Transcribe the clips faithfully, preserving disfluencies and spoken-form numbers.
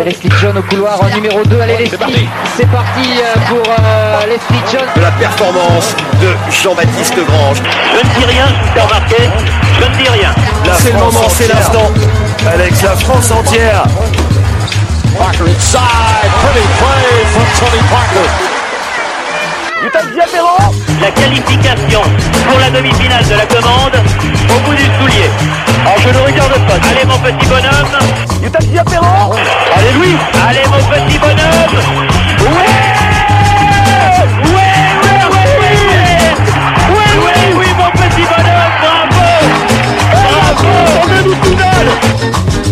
Leslie John au couloir en numéro deux. Allez Leslie, c'est parti, c'est parti pour euh, Leslie John. De la performance de Jean-Baptiste Grange. Je ne dis rien, t'as remarqué, je ne dis rien. La c'est France le moment, c'est l'instant. Alex, la France entière. Parker inside, pretty play from Tony Parker. La qualification pour la demi-finale de la commande au bout du soulier. Alors je ne regarde pas. Allez mon petit bonhomme. Allez Louis. Allez mon petit bonhomme. Ouais. Ouais, ouais, ouais, ouais. Ouais, ouais, oui mon petit bonhomme. Bravo. Bravo. On est demi-finale.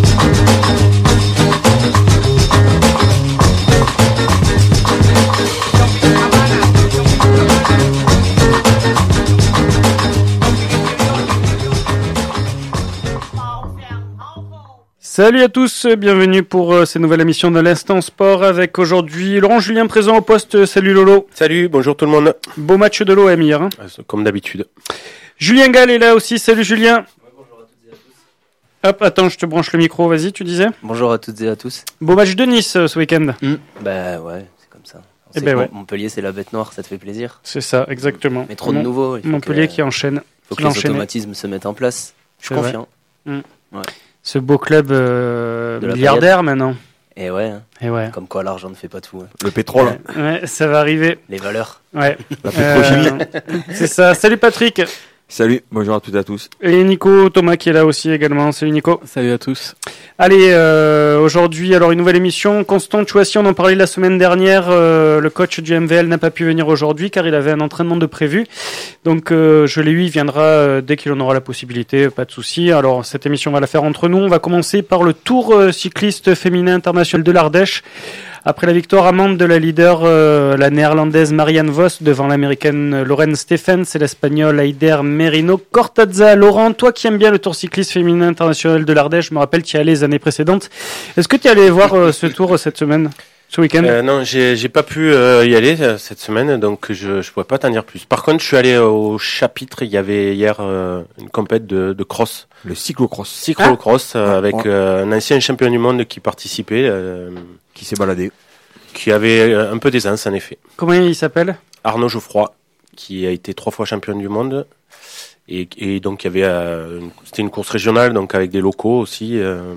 Salut à tous, bienvenue pour euh, cette nouvelle émission de l'Instant Sport avec aujourd'hui Laurent Julien présent au poste. Salut Lolo. Salut, bonjour tout le monde. Beau match de l'O M hier. Hein. Comme d'habitude. Julien Gall est là aussi, salut Julien. Ouais, bonjour à toutes et à tous. Hop, attends, je te branche le micro, vas-y, tu disais. Bonjour à toutes et à tous. Beau match de Nice euh, ce week-end. Mmh. Bah ouais, c'est comme ça. Eh ben ouais. Montpellier c'est la bête noire, ça te fait plaisir. C'est ça, exactement. Mais trop de nouveaux. Montpellier que, qui enchaîne. Il faut qui que les enchaîner. automatismes se mettent en place. Je suis c'est confiant. Mmh. Ouais. Ce beau club euh, milliardaire maintenant. Et ouais, hein. Et ouais. Comme quoi l'argent ne fait pas tout. Hein. Le pétrole. Ouais, ouais, ça va arriver. Les valeurs. Ouais. La pétrochimie. Euh, c'est ça. Salut Patrick. Salut, bonjour à toutes et à tous. Et Nico Thomas qui est là aussi également. Salut Nico. Salut à tous. Allez, euh, aujourd'hui, alors une nouvelle émission. Constant Chouassi, on en parlait la semaine dernière. Euh, le coach du M V L n'a pas pu venir aujourd'hui car il avait un entraînement de prévu. Donc, euh, je l'ai eu, il viendra euh, dès qu'il en aura la possibilité, pas de souci. Alors, cette émission, on va la faire entre nous. On va commencer par le Tour euh, cycliste féminin international de l'Ardèche. Après la victoire amende de la leader, euh, la néerlandaise Marianne Vos devant l'américaine Lauren Stephens et l'espagnol Aider Merino Cortazza. Laurent, toi qui aimes bien le Tour cycliste féminin international de l'Ardèche, je me rappelle tu y allais les années précédentes. Est-ce que tu es allé voir euh, ce tour euh, cette semaine, ce week-end? euh, Non, j'ai, j'ai pas pu euh, y aller euh, cette semaine, donc je je pourrais pas t'en dire plus. Par contre, je suis allé au chapitre, il y avait hier euh, une compète de, de cross. Le cyclocross. Cyclocross, ah. euh, avec ouais. euh, un ancien champion du monde qui participait. Euh, qui s'est baladé. Qui avait un peu d'aisance, en effet. Comment il s'appelle? Arnaud Geoffroy, qui a été trois fois champion du monde. Et, et donc, il y avait, euh, une, c'était une course régionale, donc avec des locaux aussi euh,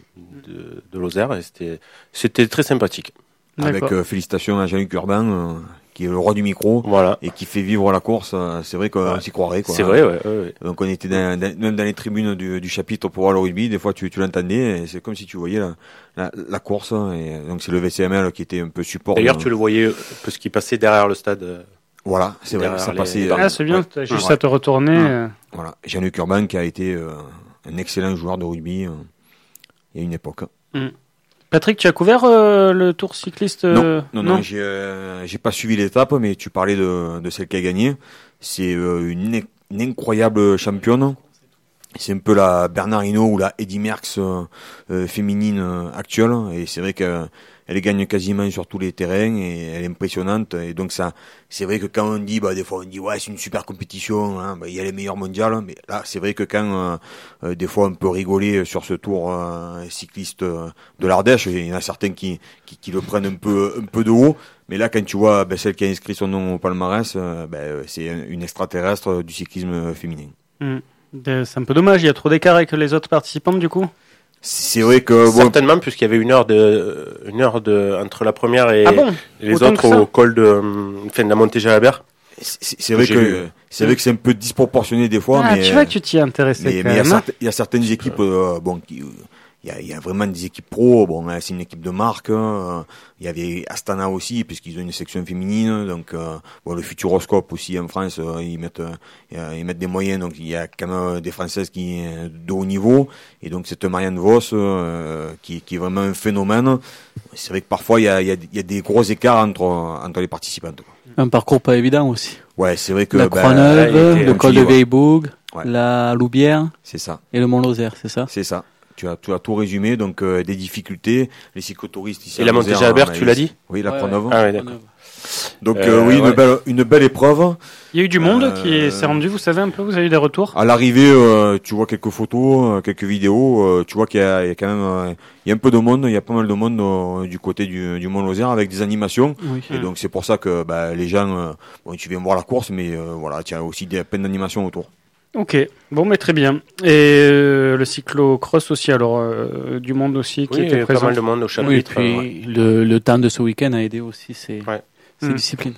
de, de Lozère. Et c'était, c'était très sympathique. Avec euh, félicitations à Jean-Luc Urbain, euh, qui est le roi du micro, voilà, et qui fait vivre la course. Euh, c'est vrai qu'on ouais. s'y croirait, quoi. C'est vrai, ouais, ouais, ouais. Donc on était dans, dans, même dans les tribunes du, du chapitre pour voir le rugby. Des fois, tu, tu l'entendais, et c'est comme si tu voyais la, la, la course. Et donc c'est le V C M L qui était un peu support. D'ailleurs, de... tu le voyais parce qu'il passait derrière le stade. Voilà, c'est vrai, ça les... passait. Ah, c'est bien, ouais. T'as juste ouais. à te retourner. Ouais. Euh... Voilà, Jean-Luc Urbain qui a été euh, un excellent joueur de rugby euh, il y a une époque. Mm. Patrick, tu as couvert euh, le Tour cycliste euh... Non, non, non, non j'ai, euh, j'ai pas suivi l'étape, mais tu parlais de, de celle qui a gagné. C'est euh, une, une incroyable championne. C'est un peu la Bernard Hinault ou la Eddy Merckx euh, euh, féminine euh, actuelle. Et c'est vrai qu'elle elle gagne quasiment sur tous les terrains et elle est impressionnante. Et donc ça, c'est vrai que quand on dit, bah des fois on dit ouais c'est une super compétition, hein, bah, il y a les meilleurs mondiales. Mais là c'est vrai que quand euh, euh, des fois on peut rigoler sur ce Tour euh, cycliste euh, de l'Ardèche, il y en a certains qui, qui qui le prennent un peu un peu de haut. Mais là quand tu vois bah, celle qui a inscrit son nom au palmarès, euh, bah, c'est une extraterrestre du cyclisme féminin. Mmh. C'est un peu dommage, il y a trop d'écart avec les autres participantes du coup. C'est vrai que bon... certainement puisqu'il y avait une heure de une heure de entre la première et, ah bon et les autres au col de enfin de la montée Jalabert. C'est, c'est vrai que vu. c'est vrai que c'est un peu disproportionné des fois, ah, mais tu vois que tu t'y es intéressé. Mais, mais il y, y a certaines équipes euh, bon qui il y a, y a vraiment des équipes pro. Bon, c'est une équipe de marque. Il hein. y avait Astana aussi, puisqu'ils ont une section féminine. Donc, euh, bon, le Futuroscope aussi en France, euh, ils mettent, euh, ils mettent des moyens. Donc, il y a quand même des Françaises qui de haut niveau. Et donc, cette Marianne Vos, euh, qui, qui est vraiment un phénomène. C'est vrai que parfois, il y a, il y a, il y a des gros écarts entre, entre les participantes. Un parcours pas évident aussi. Ouais, c'est vrai que la Croix-Neuve, ben, le col de Vieillebourg, ouais. la Loubière. C'est ça. Et le Mont-Lozère, c'est ça? C'est ça. Tu as, tu as tout résumé, donc euh, des difficultés, les cyclotouristes ici. Et la montée Jalbert, tu l'as dit? Oui, la ouais, Preneuve. Ah ouais, d'accord. Donc Euh, euh, oui, ouais. une belle, une belle épreuve. Il y a eu du monde Euh, qui s'est rendu, vous savez un peu, vous avez eu des retours? À l'arrivée, euh, tu vois quelques photos, euh, quelques vidéos, euh, tu vois qu'il y a, il y a quand même, euh, il y a un peu de monde, il y a pas mal de monde euh, du côté du, du Mont-Lozère avec des animations. Oui. Et donc c'est pour ça que bah, les gens, euh, bon, tu viens voir la course, mais euh, voilà, tu as aussi des, plein d'animations autour. Ok, bon, mais très bien. Et euh, le cyclo-cross aussi, alors, euh, du monde aussi qui Oui, il y était avait pas présent. mal de monde au Oui, chapitre. et puis ouais. le, le temps de ce week-end a aidé aussi ces, Ouais. ces Mm. disciplines.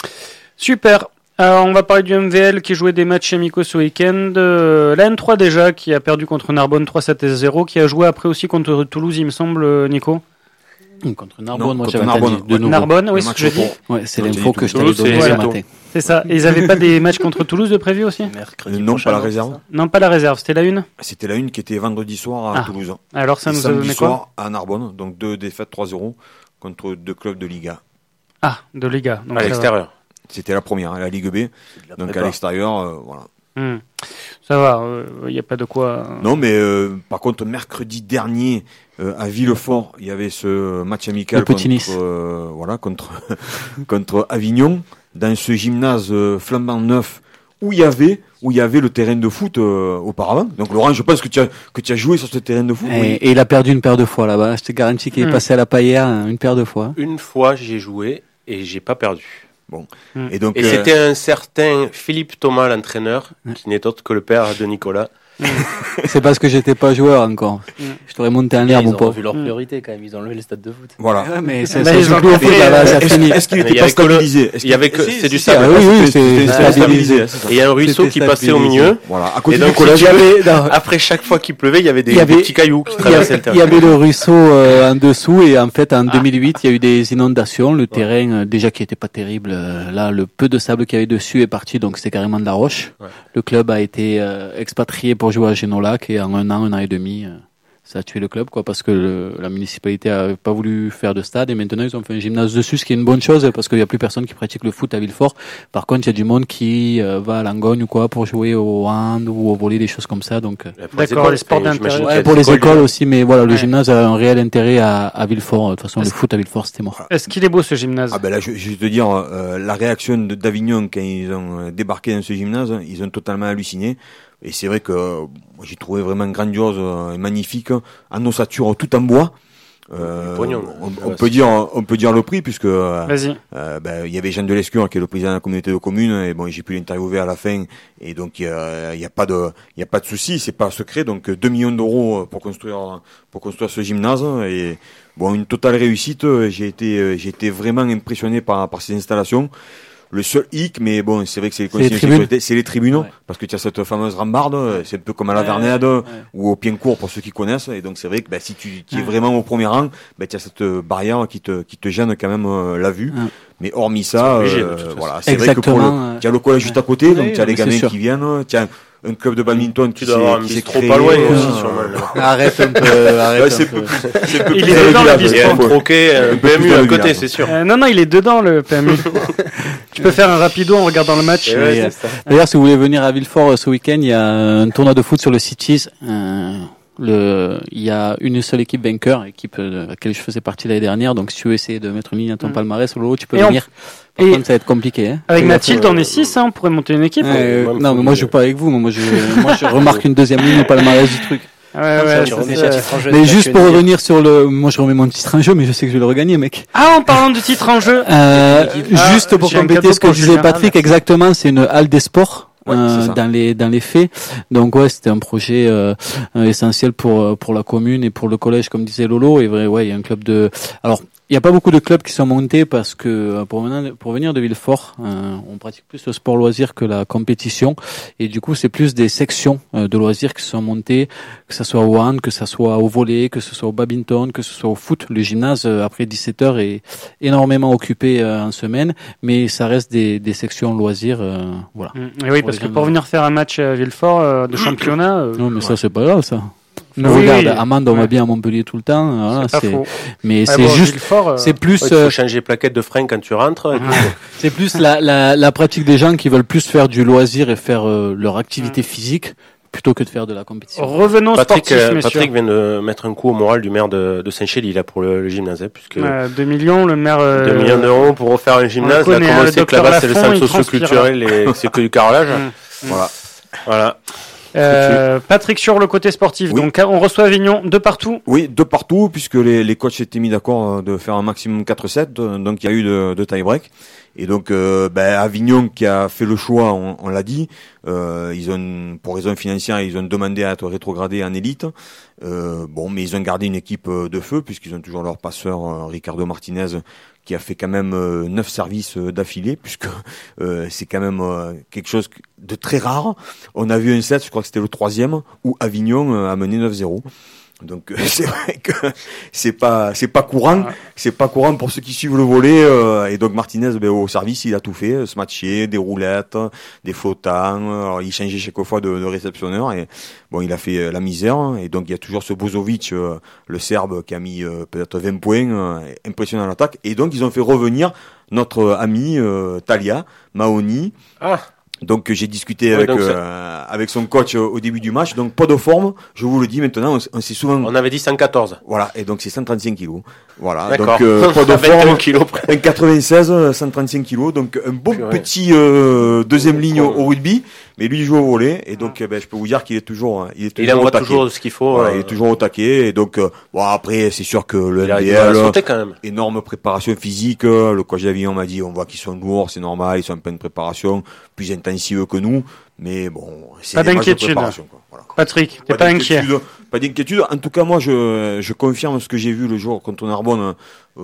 Super. Alors, on va parler du M V L qui jouait des matchs amicaux ce week-end. Euh, la N trois déjà, qui a perdu contre Narbonne trois sept à zéro, qui a joué après aussi contre Toulouse, il me semble, euh, Nico. Contre Narbonne, Non, moi contre j'avais Narbonne, entendu de ouais. nouveau. Narbonne, oui, Le c'est ce match que je dis. retour. Ouais, c'est Non, l'info j'ai que dit je t'avais Toulouse, donnée c'est ce bientôt. matin. C'est ça. Et ils n'avaient pas des matchs contre Toulouse de prévu aussi? Mercredi Non, prochain, pas la c'est réserve. ça Non, pas la réserve, c'était la une. C'était la une qui était vendredi soir à Ah. Toulouse. Alors ça Et nous a samedi donné quoi? soir à Narbonne, donc deux défaites trois zéro contre deux clubs de Liga. Ah, de Liga. Donc À ça va. l'extérieur. C'était la première, hein, la Ligue B. C'est de la Donc prépa. à l'extérieur, euh, voilà. Hmm. Ça va, il n'y a pas de quoi. euh, Non, mais euh, par contre, mercredi dernier, euh, à Villefort, il y avait ce match amical Le Petit contre, Nice. euh, voilà, contre, contre Avignon, dans ce gymnase euh, flambant neuf où il y avait, où il y avait le terrain de foot euh, auparavant. Donc Laurent, je pense que tu as, que tu as joué sur ce terrain de foot. Et, oui. et il a perdu une paire de fois là-bas. Je te garantis qu'il est Mm. passé à la paillère une paire de fois. Une fois, j'ai joué et j'ai pas perdu. Et donc, Et euh, c'était un certain Philippe Thomas, l'entraîneur, qui n'est autre que le père de Nicolas. C'est parce que j'étais pas joueur encore. Mm. Je t'aurais monté en Ils l'air, ont mon pauvre. revu leurs priorités quand même, ils ont enlevé les stades de foot. voilà. Ouais, mais ça, Bah, ça ils joue ont plus au fait, foot là-bas, euh, ça Est-ce finit. est-ce qu'il Mais il n'était y pas avait que le- stabilisé Est-ce Il y avait que, Si, c'est si, du si, sable. ah oui, oui, C'était- c'est c'était stabilisé. stabilisé, c'est ça. Et il y a un ruisseau qui C'était passait au stabilisé. milieu. Voilà. À côté Et du donc, collège. Il y avait, non, Après chaque fois qu'il pleuvait, il y avait des, Il y avait- des petits cailloux qui il y traversaient avait, le terrain. il y avait le ruisseau euh, en dessous et en fait en deux mille huit il y a eu des inondations. Le terrain euh, déjà qui était pas terrible. euh, là, le peu de sable qu'il y avait dessus est parti, donc c'était carrément de la roche. Ouais. Le club a été euh, expatrié pour jouer à Génolac et en un an, un an et demi, euh, ça a tué le club, quoi, parce que le- la municipalité a pas voulu faire de stade et maintenant ils ont fait un gymnase dessus, ce qui est une bonne chose parce qu'il y a plus personne qui pratique le foot à Villefort. Par contre, il y a du monde qui euh, va à Langogne ou quoi pour jouer au hand ou au volley, des choses comme ça. Donc, euh, Pour les D'accord, écoles, les sports et j'imagine d'intérieur. qu'il y a ouais, des pour les écoles il y a- aussi, mais voilà, le Ouais. gymnase a un réel intérêt à, à Villefort. De toute façon, le foot à Villefort, c'était mort. Est-ce qu'il est beau ce gymnase? Ah ben là, je, je vais te dire, euh, la réaction de- d'Avignon quand ils ont euh, débarqué dans ce gymnase, ils ont totalement halluciné. Et c'est vrai que euh, moi, j'ai trouvé vraiment grandiose euh, et magnifique, en ossature tout en bois. Euh, Du pognon. on, Ah on ouais, peut c'est dire, on peut dire le prix puisque euh, Vas-y. euh, ben, il y avait Jean de Lescure qui est le président de la communauté de communes et bon, j'ai pu l'interviewer à la fin et donc il y a, il y a pas de, il y a pas de souci, c'est pas secret. Donc deux millions d'euros pour construire, pour construire ce gymnase et bon, une totale réussite. J'ai été, j'ai été vraiment impressionné par par ces installations. Le seul hic, mais bon, c'est vrai que c'est les C'est les consignes de tribunes. sécurité, c'est les tribunes, Ouais. parce que tu as cette fameuse rambarde, c'est un peu comme à la Ouais, Vernade ouais. ou au Piencourt pour ceux qui connaissent, et donc c'est vrai que bah, si tu, tu es Ouais. vraiment au premier rang, bah, tu as cette barrière qui te, qui te gêne quand même euh, la vue. Ouais. Mais hormis ça, obligé, euh, de toute façon. voilà, c'est vrai que pour Exactement, le, euh, tu as le collège juste à côté, Ouais, donc tu as ouais, les c'est gamins sûr. qui viennent, tu as un club de badminton Tu qui dois s'est avoir un qui s'est bistrot créé, pas loin euh, aussi, sûrement. Arrête un peu, arrête Ouais, un c'est peu. peu- c'est un peu Il plus est dedans, agréable, le Il y a un bistrot. troquet, un peu P plus M U à agréable. côté, c'est sûr. Euh, non, non, il est dedans le P M U. Tu peux faire un rapido en regardant le match. Et ouais, Et, c'est euh, ça. D'ailleurs, si vous voulez venir à Villefort euh, ce week-end, il y a un tournoi de foot sur le Cities. Euh, le, il y a une seule équipe vainqueur, équipe euh, à laquelle je faisais partie l'année dernière. Donc, si tu veux essayer de mettre une ligne à ton Mhm. palmarès, Lolo, tu peux Et on- venir. Par et- contre, ça va être compliqué. Hein. Avec Fais Mathilde, gaffe, on est six, hein, on pourrait monter une équipe. euh, euh, Ouais, non, mais faut moi, que- je joue pas avec vous. Moi, je, moi, je remarque une deuxième ligne au palmarès du truc. Ouais, ouais, Ça, tu ça, remets c'est- sur titre en jeu, Mais c'est juste pas pour que revenir sur le, moi, je remets mon titre en jeu, mais je sais que je vais le regagner, mec. Ah, en parlant du titre en jeu. Euh, Ah, juste pour j'ai un compléter cadeau ce que pour disait Julien. Patrick, exactement, c'est une halle des sports. Ouais, euh, c'est ça. dans les dans les faits, donc ouais, c'était un projet euh, euh, essentiel pour euh, pour la commune et pour le collège, comme disait Lolo. Et vrai, ouais, il y a un club de. Alors, il y a pas beaucoup de clubs qui sont montés parce que euh, pour venir pour venir de Villefort, euh, on pratique plus le sport loisir que la compétition, et du coup, c'est plus des sections euh, de loisirs qui sont montées, que ça soit au hand, que ça soit au volley, que ce soit au badminton, que ce soit au foot. Le gymnase euh, après dix-sept heures est énormément occupé euh, en semaine, mais ça reste des des sections loisirs, euh, voilà. Mm. Et oui, parce les que gens pour de- venir faire un match à Villefort euh, de championnat, euh, Non, mais ça, c'est pas grave, ça. Nous, Oui, regarde, oui. Amande, on va Ouais. bien à Montpellier tout le temps. Voilà, c'est pas c'est, faux. mais Ouais, c'est bon, juste, Villefort, euh, c'est plus, Ouais, il euh, faut changer plaquette de frein quand tu rentres. et puis- c'est plus la, la, la pratique des gens qui veulent plus faire du loisir et faire euh, leur activité physique plutôt que de faire de la compétition. Revenons Patrick, sportifs, euh, messieurs. Patrick vient de mettre un coup au moral du maire de, de Saint-Chély là pour le, le gymnase, hein, puisque Euh, deux millions, le maire... Euh, deux millions d'euros pour refaire un gymnase. on le Là, connaît, comment hein, le c'est que là-bas c'est le docteur centre Lafont, il socio-culturel et c'est que du carrelage. Mmh. Voilà. Voilà. Euh, Patrick, sur le côté sportif, Oui. donc on reçoit Avignon de partout. Oui, de partout, puisque les, les coachs s'étaient mis d'accord de faire un maximum quatre sept, donc il y a eu de, de tie-break. Et donc, euh, ben, Avignon qui a fait le choix, on, on l'a dit, euh, ils ont, pour raison financière, ils ont demandé à être rétrogradés en élite. Euh, bon, mais ils ont gardé une équipe de feu, puisqu'ils ont toujours leur passeur euh, Ricardo Martinez, qui a fait quand même euh, neuf services euh, d'affilée, puisque euh, c'est quand même euh, quelque chose de très rare. On a vu un set, je crois que c'était le troisième, où Avignon euh, a mené neuf zéro. Donc euh, c'est vrai que c'est pas c'est pas courant, c'est pas courant pour ceux qui suivent le volley, euh, et donc Martinez, ben, au service, il a tout fait, se matcher, des roulettes, des flottants, alors, il changeait chaque fois de, de réceptionneur, et bon, il a fait euh, la misère, et donc il y a toujours ce Bozovic, euh, le Serbe, qui a mis euh, peut-être vingt points, euh, impressionnant à l'attaque, et donc ils ont fait revenir notre ami euh, Talia Mahoni. Ah. Donc j'ai discuté Ouais, avec donc euh, avec son coach au début du match, donc pas de forme, je vous le dis maintenant, on, on s'est souvent... On avait dit cent quatorze. Voilà, et donc c'est cent trente-cinq kilos. Voilà, D'accord. donc euh, pas de vingt-et-un forme, kilos près. un quatre-vingt-seize, cent trente-cinq kilos, donc un bon Purée. petit euh, deuxième ligne au, au rugby, mais lui il joue au volley, et donc euh, ben, je peux vous dire qu'il est toujours il est toujours Il envoie au taquet. toujours ce qu'il faut. Voilà, euh, il est toujours au taquet, et donc euh, bon après c'est sûr que le il a- N B il va L, sauter quand même. énorme préparation physique, le coach d'Avignon m'a dit on voit qu'ils sont lourds, c'est normal, ils sont en pleine préparation, plus intensive que nous, mais bon, c'est Pas des matchs de d'inquiétude. préparation, quoi. Voilà. Patrick, t'es pas inquiet. d'inquiétude, Pas d'inquiétude. En tout cas, moi, je, je confirme ce que j'ai vu le jour contre Narbonne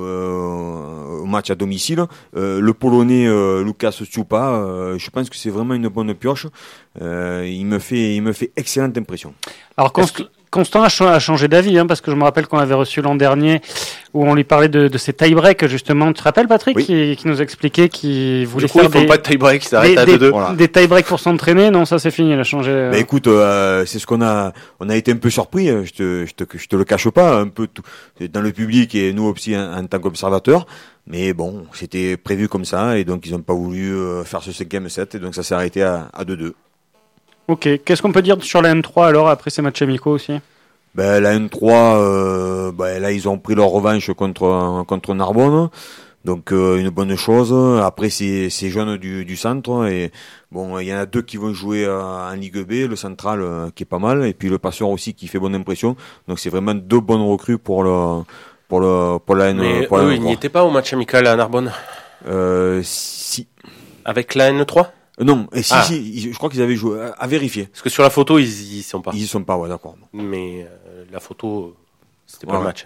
euh, au match à domicile. Euh, le Polonais euh, Lukas Stupa, euh, je pense que c'est vraiment une bonne pioche. Euh, il me fait, il me fait excellente impression. Alors Const- Constant a, ch- a changé d'avis, hein, parce que je me rappelle qu'on l'avait reçu l'an dernier, où on lui parlait de, de ces tie-breaks, justement. Tu te rappelles, Patrick, Oui. qui, qui nous expliquait qu'il voulait Du coup, faire ils font des, pas de tie-break, ça des, arrête à des, deux deux. Voilà. des tie-breaks pour s'entraîner. Non, ça c'est fini, il a changé. euh. Bah écoute, euh, c'est ce qu'on a, on a été un peu surpris. Je te, je te, je te le cache pas, un peu tout, dans le public et nous aussi en, en tant qu'observateurs. Mais bon, c'était prévu comme ça, et donc ils n'ont pas voulu euh, faire ce cinquième set, et donc ça s'est arrêté à, à deux deux. Ok, qu'est-ce qu'on peut dire sur la N trois alors, après ces matchs amicaux aussi? Ben, la N trois, euh, ben, là, ils ont pris leur revanche contre, contre Narbonne. Donc, euh, une bonne chose. Après, c'est, c'est jeunes du, du centre. Et bon, il y en a deux qui vont jouer euh, en Ligue B. Le central, euh, qui est pas mal. Et puis, le passeur aussi, qui fait bonne impression. Donc, c'est vraiment deux bonnes recrues pour le, pour le, pour la N, Mais pour la eux, N ils n'y trois. étaient pas au match amical à Narbonne. Euh, si. Avec la N trois? Euh, Non, et si, Ah. si, ils- je crois qu'ils avaient joué, à, à vérifier. Parce que sur la photo, ils y sont pas. Ils y sont pas, ouais, d'accord. Mais euh, la photo, c'était pas Ouais, le ouais. match.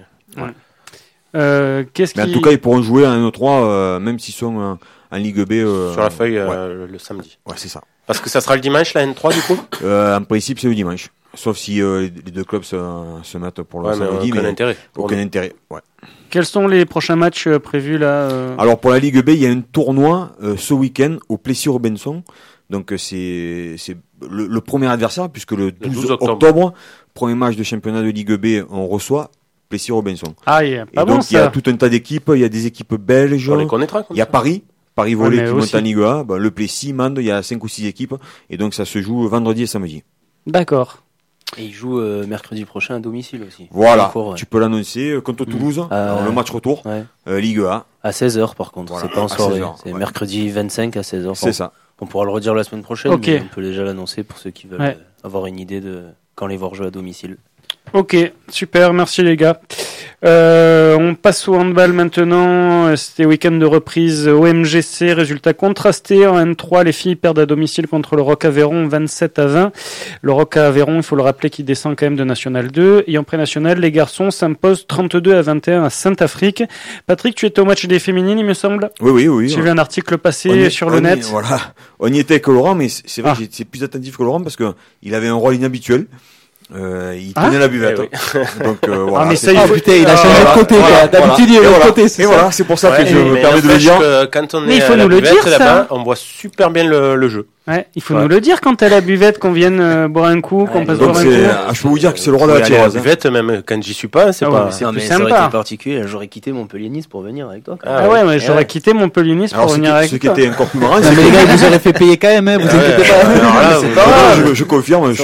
Euh, qu'est-ce Mais en qui... tout cas, ils pourront jouer en N trois, euh, même s'ils sont en, en Ligue B. Euh, Sur la feuille, ouais. euh, le samedi. Ouais, c'est ça. Parce que ça sera le dimanche, la N trois, du coup? Euh, en principe, c'est le dimanche. Sauf si euh, les les deux clubs se, se mettent pour le Ouais, mais samedi. aucun mais intérêt. aucun intérêt. Ouais. Quels sont les prochains matchs euh, prévus là euh Alors pour la Ligue B, il y a un tournoi euh, ce week-end au Plessis-Robinson. Donc euh, c'est c'est le, le premier adversaire, puisque le douze, douze octobre, octobre. premier match de championnat de Ligue B, on reçoit Plessis-Robinson. Ah, il y a Et pas bon donc il y a ça. tout un tas d'équipes. Il y a des équipes belges. On les connaîtra, comme Il y a ça. Paris. Paris Volley Ouais, mais qui aussi. monte en Ligue A. Ben, le Plessis, Mende, il y a cinq ou six équipes. Et donc ça se joue vendredi et samedi. D'accord. Et il joue euh, mercredi prochain à domicile aussi. Voilà, Encore, ouais. tu peux l'annoncer euh, contre Toulouse, Euh, alors, le match retour, Ouais. euh, Ligue A, À seize heures par contre, Voilà, c'est pas en à soirée. seize heures, C'est ouais. mercredi vingt-cinq à seize heures. c'est ça. On pourra le redire la semaine prochaine, Ok. mais on peut déjà l'annoncer pour ceux qui veulent Ouais. euh, avoir une idée de quand les voir jouer à domicile. Ok, super, merci les gars. Euh, on passe au handball maintenant. C'était week-end de reprise O M G C. Résultat contrasté en N trois. Les filles perdent à domicile contre le Roc Aveyron vingt-sept à vingt. Le Roc Aveyron, il faut le rappeler, qui descend quand même de National deux. Et en pré-national, les garçons s'imposent trente-deux à vingt et un à Sainte-Afrique. Patrick, tu étais au match des féminines, il me semble. Oui, oui, oui. J'ai vu un article passer On y- sur on le y- net. Voilà, on y était avec Laurent, mais c'est c'est vrai Ah. que j'étais plus attentif que Laurent parce que il avait un rôle inhabituel. Euh, il Ah tenait la buvette. Eh Donc euh, voilà. Ah, mais c'est- ça y est, Ah putain, il a changé voilà, de côté, voilà, quoi. D'habitude, il est Et de l'autre voilà. côté, c'est Et ça. voilà, c'est pour ça que Ouais, je me mais permets de le n'empêche dire. que quand on Mais est il faut à la nous le buvette, dire, ça. là-bas, on voit super bien le, le jeu. Ouais, il faut Ouais. nous le dire quand t'es à la buvette, qu'on vienne euh, boire un coup, qu'on Ouais, passe Donc boire un c'est, coup. ah, je peux vous dire que c'est le roi de Faut la y aller à la tireuse. hein. buvette, même quand j'y suis pas, c'est Ah pas. ouais, c'est non, plus mais ça aurait sympa. été particulier, j'aurais quitté Montpellier-Nice pour venir avec toi. quand Ah même. Ah ouais, ouais. mais j'aurais Ouais. quitté Montpellier-Nice pour Alors ce venir qui, avec ce qui toi. était encore plus marrant, Non, c'est mais que les gars, vous aurez fait payer quand même, hein, vous Ah ouais, inquiétez ouais, pas. alors là, c'est vous- pas grave, je, je confirme, je,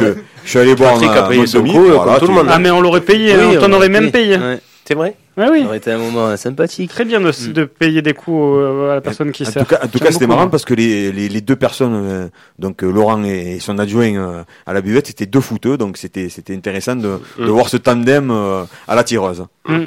Je suis allé boire Patrick un, a payé un son demi, coup, voilà, comme tout le monde. Ah, mais on l'aurait payé, Oui, on t'en on aurait aurait même payé. Ouais. C'est vrai? Ouais, oui. Ça aurait été un moment sympathique. Très bien de, Mm. de payer des coups euh, à la personne qui En sert. tout cas, en tout J'aime cas, c'était beaucoup, marrant moi. parce que les, les, les deux personnes, euh, donc euh, Laurent et, et son adjoint euh, à la buvette, c'était deux footeux, donc c'était c'était intéressant de, de Mm. voir ce tandem euh, à la tireuse.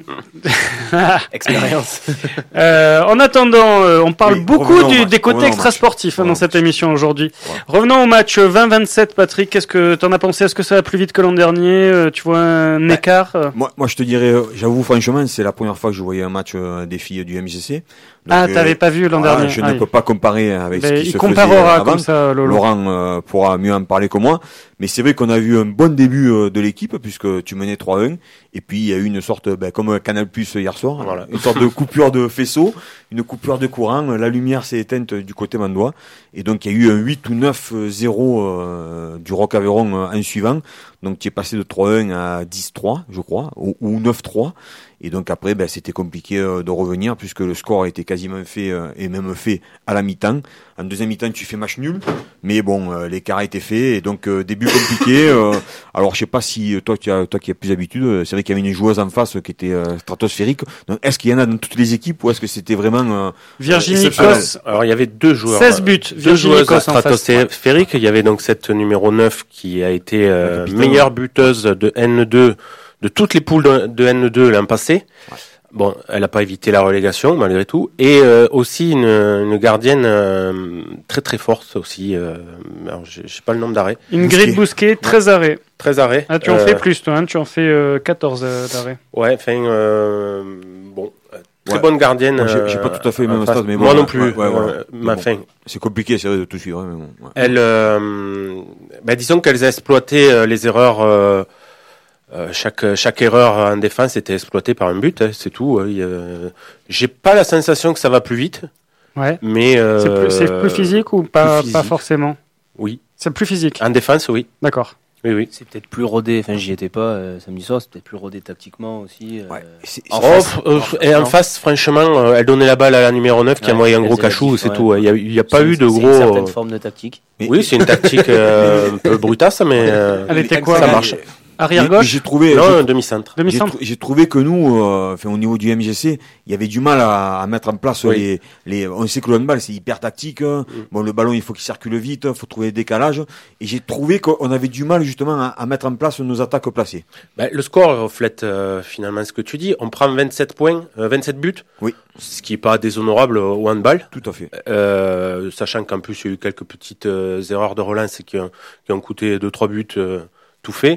Expérience. Euh, en attendant, euh, on parle Oui, beaucoup revenons au du, match, des côtés revenons au extrasportifs hein, match. dans cette émission aujourd'hui. Ouais. Revenons au match vingt vingt-sept, Patrick. Qu'est-ce que t'en as pensé? Est-ce que ça va plus vite que l'an dernier? Euh, Tu vois un Ouais. écart? euh Moi, moi, je te dirais, euh, j'avoue franchement, c'est la première fois que je voyais un match euh, des filles du M G C. Donc, Ah, euh, t'avais pas vu l'an voilà, dernier. Je Ah, ne oui. peux pas comparer avec Ben, ce qui il se faisait comparera avant. comme ça, Lolo. Laurent euh, pourra mieux en parler que moi. Mais c'est vrai qu'on a vu un bon début euh, de l'équipe puisque tu menais trois un. Et puis il y a eu une sorte, ben, comme Canal Plus hier soir, Voilà. une sorte de coupure de faisceau, une coupure de courant. La lumière s'est éteinte du côté mandois. Et donc il y a eu un huit ou neuf zéro euh, du Roc Aveyron euh, en suivant. Donc tu es passé de trois un à dix trois, je crois, ou, ou neuf trois. Et donc après, ben, c'était compliqué euh, de revenir puisque le score a été quasiment fait euh, et même fait à la mi-temps. En deuxième mi-temps, tu fais match nul, mais bon, euh, l'écart a été fait et donc euh, début compliqué. euh, alors je sais pas si euh, toi, tu as, toi qui as plus d'habitude, euh, c'est vrai qu'il y avait une joueuse en face qui était euh, stratosphérique. Donc est-ce qu'il y en a dans toutes les équipes ou est-ce que c'était vraiment euh, Virginie exceptionnel. Cos, Alors il y avait deux joueurs. seize buts. Deux Virginie joueuses Cos en face. stratosphériques. Il y avait donc cette numéro neuf qui a été euh, La capitaine, meilleure ouais. buteuse de N deux, de toutes les poules de, de N deux l'an passé. Ouais. Bon, elle n'a pas évité la relégation malgré tout. Et euh, aussi une, une gardienne euh, très très forte aussi. Euh, alors, j'ai j'ai pas le nombre d'arrêts. Ingrid Bousquet, treize arrêts. treize arrêts. Ah, tu en Euh, fais plus, toi, hein, tu en fais euh, quatorze euh, d'arrêts. Ouais, enfin, euh, bon, euh, très Ouais. bonne gardienne. Moi, j'ai- j'ai pas euh, tout à fait le même en face. stade, mais bon, moi non ouais, plus. ouais, ouais, ouais. euh, Mais mais bon. enfin, C'est compliqué, c'est vrai de tout suivre. hein, mais bon, ouais. elles, euh, ben, disons qu'elles ont exploité euh, les erreurs. Euh, euh, chaque chaque erreur en défense était exploitée par un but, hein, c'est tout. hein. Il y a- J'ai pas la sensation que ça va plus vite, Ouais. mais euh, C'est plus, c'est plus physique ou pas, plus pas physique. forcément? Oui, C'est plus physique. en défense, oui, D'accord. oui, oui. C'est peut-être plus rodé, enfin j'y étais pas euh, samedi soir, c'est peut-être plus rodé tactiquement aussi. euh, Ouais. C'est- en Oh, face. f- euh, f- et en Non. face, franchement, euh, elle donnait la balle à la numéro neuf qui a Ouais, envoyé un elle gros faisait la cachou, diff, c'est ouais. tout. hein. Il y a, il y a pas C'est- eu de c'est gros. une certaine euh, forme de tactique. Mais- Oui, c'est une tactique euh, un peu brutasse, mais euh, Elle était quoi? ça marche. Arrière Mais- mais gauche? J'ai trouvé. Non, j'ai- un demi-centre. J'ai, Demi-centre? trou- j'ai trouvé que nous, euh, enfin, au niveau du M G C, il y avait du mal à, à mettre en place Oui. les, les. On sait que le handball c'est hyper tactique. hein. Bon, le ballon il faut qu'il circule vite, il faut trouver des décalages. Et j'ai trouvé qu'on avait du mal justement à, à mettre en place nos attaques placées. Ben, le score reflète euh, finalement ce que tu dis. On prend vingt-sept points, euh, vingt-sept buts, Oui, ce qui est pas déshonorable au handball. tout à fait. Euh, sachant qu'en plus il y a eu quelques petites euh, erreurs de relance qui ont, qui ont coûté deux trois buts euh, tout fait.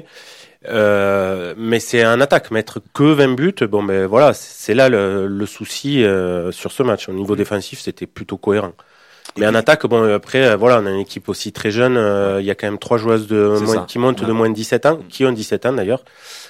Euh, mais c'est un attaque, mettre que vingt buts, bon ben voilà, c'est là le, le souci euh, sur ce match. Au niveau défensif, c'était plutôt cohérent. Mais en attaque, bon après, euh, voilà, on a une équipe aussi très jeune. euh, Il y a quand même trois joueuses de C'est moins, ça. qui montent de Ouais. moins de dix-sept ans, qui ont dix-sept ans d'ailleurs,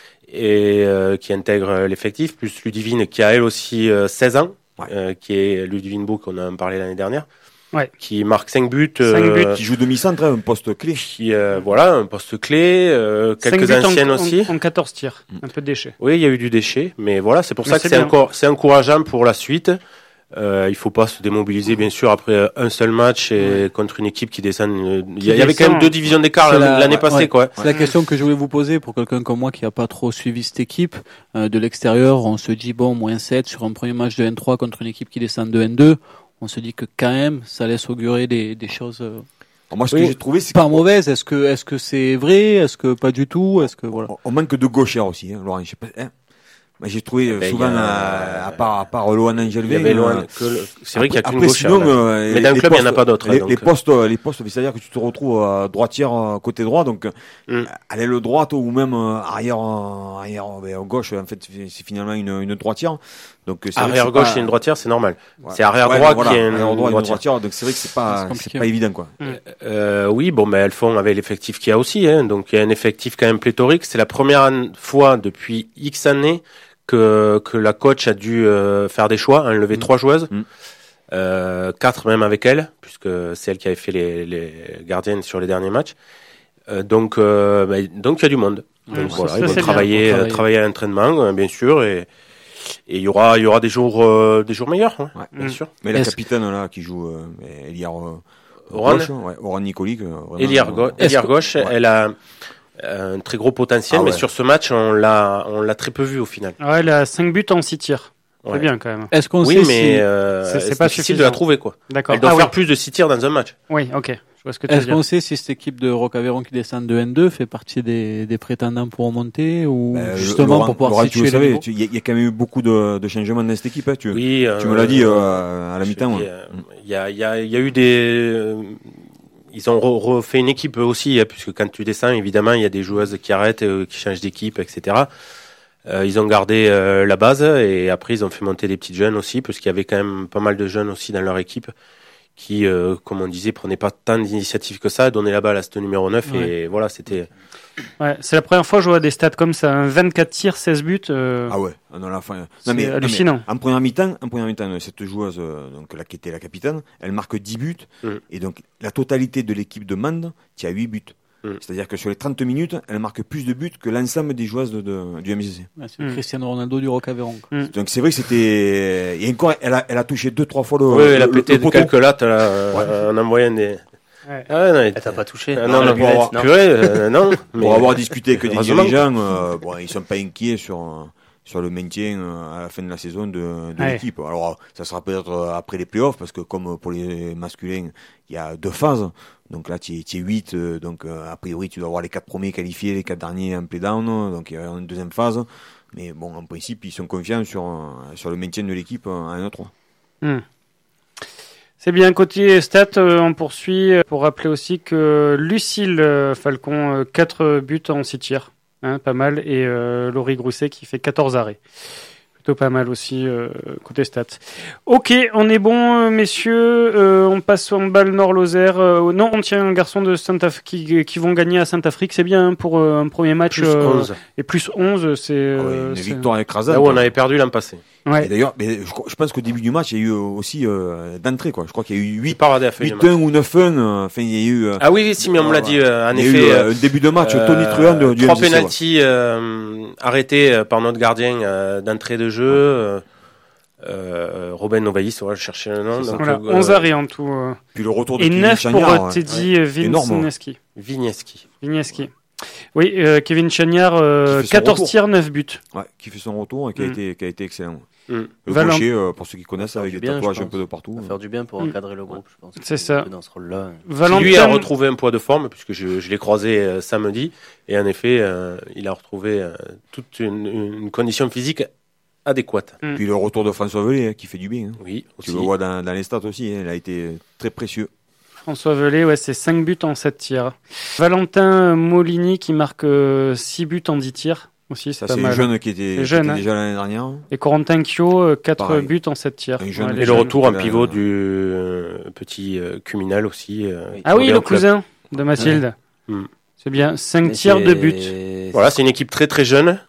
et euh, qui intègrent l'effectif. Plus Ludivine qui a elle aussi euh, seize ans, Ouais. euh, qui est Ludivine Beau qu'on a parlé l'année dernière. Ouais. Qui marque cinq buts. Cinq euh, buts. Qui joue demi-centre, hein, un poste clé. Qui, euh, voilà, un poste clé, euh, Cinq quelques buts en- anciennes en, aussi. En quatorze tirs. Un peu de déchets. Oui, il y a eu du déchet, mais voilà, c'est pour Mais ça que c'est c'est bien. encore, c'est encourageant pour la suite. Euh, il faut pas se démobiliser, bien sûr, après un seul match et contre une équipe qui descend. euh, Il y, a- il y avait quand même descend. deux divisions d'écart C'est l'année la- l'année ouais, passée, ouais. quoi. C'est la question que je voulais vous poser pour quelqu'un comme moi qui n'a pas trop suivi cette équipe. Euh, de l'extérieur, on se dit, bon, moins sept sur un premier match de N trois contre une équipe qui descend de N deux. On se dit que quand même, ça laisse augurer des, des choses euh, Alors moi, ce Oui. que j'ai trouvé, c'est pas mauvaises. Est-ce que est-ce que c'est vrai? Est-ce que pas du tout? Est-ce que voilà? qu'on on manque de gauchères aussi, hein, Laurent. Je sais pas. Hein. Mais j'ai trouvé euh, Ben, souvent, il y a- euh, à part à part Lohan Il y Angelvin. avait loin euh, que le- c'est vrai qu'il y a Après- qu'une après, gauche. sinon, là. euh, Mais dans le les club, il y en a postes- pas d'autres, hein, Les, donc. les postes, euh, les postes, c'est-à-dire que tu te retrouves euh, droitière euh, côté droit, donc Mm. à l'aile droite ou même euh, arrière, euh, arrière euh, ben, gauche. En fait, c'est finalement une, une droitière. Donc c'est vrai que Arrière c'est gauche pas- et une droitière, c'est normal. Ouais. C'est arrière Ouais, droit voilà, qui est une arrière droit et une droitière. droitière. Donc c'est vrai que c'est C'est pas, compliqué. c'est pas évident quoi. Euh, oui, bon, ben elles font avec l'effectif qu'il y a aussi. Hein, donc il y a un effectif quand même pléthorique. C'est la première an- fois depuis X années que que la coach a dû euh, faire des choix, enlever Mm. trois joueuses, Mm. euh, quatre même avec elle, puisque c'est elle qui avait fait les, les gardiennes sur les derniers matchs. Euh, donc euh, ben, donc il y a du monde. Donc Ouais, voilà, ça, ils vont c'est bien. travailler, Pour euh, travailler. travailler à l'entraînement, euh, bien sûr, et et il y aura il y aura des jours euh, des jours meilleurs, hein, Ouais. bien Mm. sûr. Mais la Est-ce- capitaine là qui joue euh, Eliar euh, Oran, gauche, ouais, Oran Nicolic. euh, vraiment, Eliar, euh, Go- Est-ce Eliar que- gauche, ouais. elle a un très gros potentiel, Ah mais ouais. sur ce match, on l'a, on l'a très peu vu au final. Ouais, elle a cinq buts en six tirs. C'est Ouais. bien quand même. Est-ce qu'on Oui, sait mais si... euh, C'est- c'est c'est, pas difficile suffisant. de la trouver, quoi. D'accord. Elle doit Ah faire oui. plus de six tirs dans un match. Oui, ok. Je vois ce que tu veux Est-ce dire. qu'on sait si cette équipe de Rocaveron qui descend de N deux fait partie des, des prétendants pour remonter ou Ben, justement Laurent- pour pouvoir Laurent, tu situer le le savais, niveau tu- il y, a- il y a quand même eu beaucoup de, de changements dans cette équipe. Hein, tu, Oui, tu euh, me l'as dit euh, à la je mi-temps. dis, ouais. euh, Il y a, il y a, il y a eu des, euh, ils ont re- refait une équipe eux aussi, hein, puisque quand tu descends, évidemment, il y a des joueuses qui arrêtent, euh, qui changent d'équipe, et cetera. Euh, ils ont gardé euh, la base et après ils ont fait monter des petites jeunes aussi, parce qu'il y avait quand même pas mal de jeunes aussi dans leur équipe qui, euh, comme on disait, prenaient pas tant d'initiatives que ça, donnaient la balle à ce numéro neuf Ouais. et voilà, c'était. Ouais, c'est la première fois que je vois des stats comme ça. Un vingt-quatre tirs, seize buts. euh, Ah ouais, ah non, la fin. C'est Non, mais, hallucinant. non, mais en première mi-temps, en première mi-temps, cette joueuse, euh, donc là qui était la capitaine, elle marque dix buts Mm. et donc la totalité de l'équipe de Mende, qui a huit buts. Mm. C'est-à-dire que sur les trente minutes, elle marque plus de buts que l'ensemble des joueuses de, de- du M C C. Ouais, c'est Mm. le Cristiano Ronaldo du Rocaveron. Donc c'est vrai que c'était. Et encore, elle a, elle a touché deux, trois fois le. Oui, elle a le- pété le de poteau. quelques lattes là, euh, en envoyant des. Ouais. Ah, non, Elle t'a pas touché. Ah, Non, non, la non, buvette, pour avoir, non. purée, euh, non. mais- Pour avoir discuté avec des Heureusement. dirigeants, euh, bon, ils sont pas inquiets sur euh, sur le maintien euh, à la fin de la saison de, de Ouais. l'équipe. Alors ça sera peut-être euh, après les playoffs parce que comme pour les masculins, il y a deux phases. Donc là, tu es, tu es huit, euh, donc euh, a priori tu dois avoir les quatre premiers qualifiés, les quatre derniers en play-down, donc il y a une deuxième phase. Mais bon, en principe, ils sont confiants sur euh, sur le maintien de l'équipe euh, en un trois. Hmm. C'est bien, côté stats, euh, on poursuit euh, pour rappeler aussi que Lucille euh, Falcon, euh, quatre buts en six tirs, hein, pas mal, et euh, Laurie Grousset qui fait quatorze arrêts. Plutôt pas mal aussi euh, côté stats. Ok, on est bon, euh, messieurs, euh, on passe en balle Nord-Lozère. Euh, non, on tient un garçon de Saint-Af- qui, qui vont gagner à Saint-Afrique, c'est bien hein, pour euh, un premier match. Plus euh, onze. Et plus onze, c'est... Ah ouais, euh, une c'est- victoire écrasante. Là où on avait perdu l'an passé. Ouais. Et d'ailleurs, mais je, crois- je pense qu'au début du match, il y a eu aussi euh, d'entrée, quoi. Je crois qu'il y a eu Il huit paradé à fait. huit un ou neuf un. euh, Enfin, il y a eu. euh, Ah oui, oui, si, mais on me l'a dit, euh, en il y a effet. eu euh, euh, un début de match euh, Tony Truant de, du trois M C C, ouais. pénaltys euh, arrêtés euh, par notre gardien euh, d'entrée de jeu. Euh, euh, Robin Novaïs, on va chercher le nom. Donc, Voilà, euh, onze arrêts en tout. euh. Puis le retour de Et Kevin neuf pour Chagnard, euh, ouais. Teddy Ouais. Énorme, hein. Vigneski. Vigneski. Vigneski. Oui, euh, Kevin Chagnard, euh, Qui fait son quatorze retour. tirs, neuf buts. Ouais, qui fait son retour et qui a Mm. été, qui a été excellent. Mm. Le Valent- gaucher, euh, pour ceux qui connaissent, Ça va avec faire des du bien, tatouages je un peu de pense. partout. Ça va faire du bien pour Mm. encadrer le groupe, je pense. C'est ça. Un peu dans ce rôle-là. Valentin, Lui a retrouvé un poids de forme, puisque je, je l'ai croisé euh, samedi. Et en effet, euh, il a retrouvé euh, toute une, une condition physique adéquate. Mm. Puis le retour de François Velay, hein, qui fait du bien. hein. Oui, Tu aussi. le vois dans, dans les stats aussi, hein, il a été très précieux. François Velay, ouais, c'est cinq buts en sept tirs. Valentin Molini qui marque euh, six buts en dix tirs. Aussi, c'est Ça, pas c'est un mal. jeune qui était, C'est qui jeune, était hein. déjà l'année dernière. Et Corentin Kyo, euh, quatre Pareil. buts en sept tirs. Un jeune les Et le jeunes. retour en Euh, pivot du euh, petit euh, Cuminal aussi. euh, Ah oui, revient le au club. cousin de Mathilde. Ouais. Mm. C'est bien, cinq Mais tirs, c'est- deux buts. Voilà, c'est une équipe très très jeune,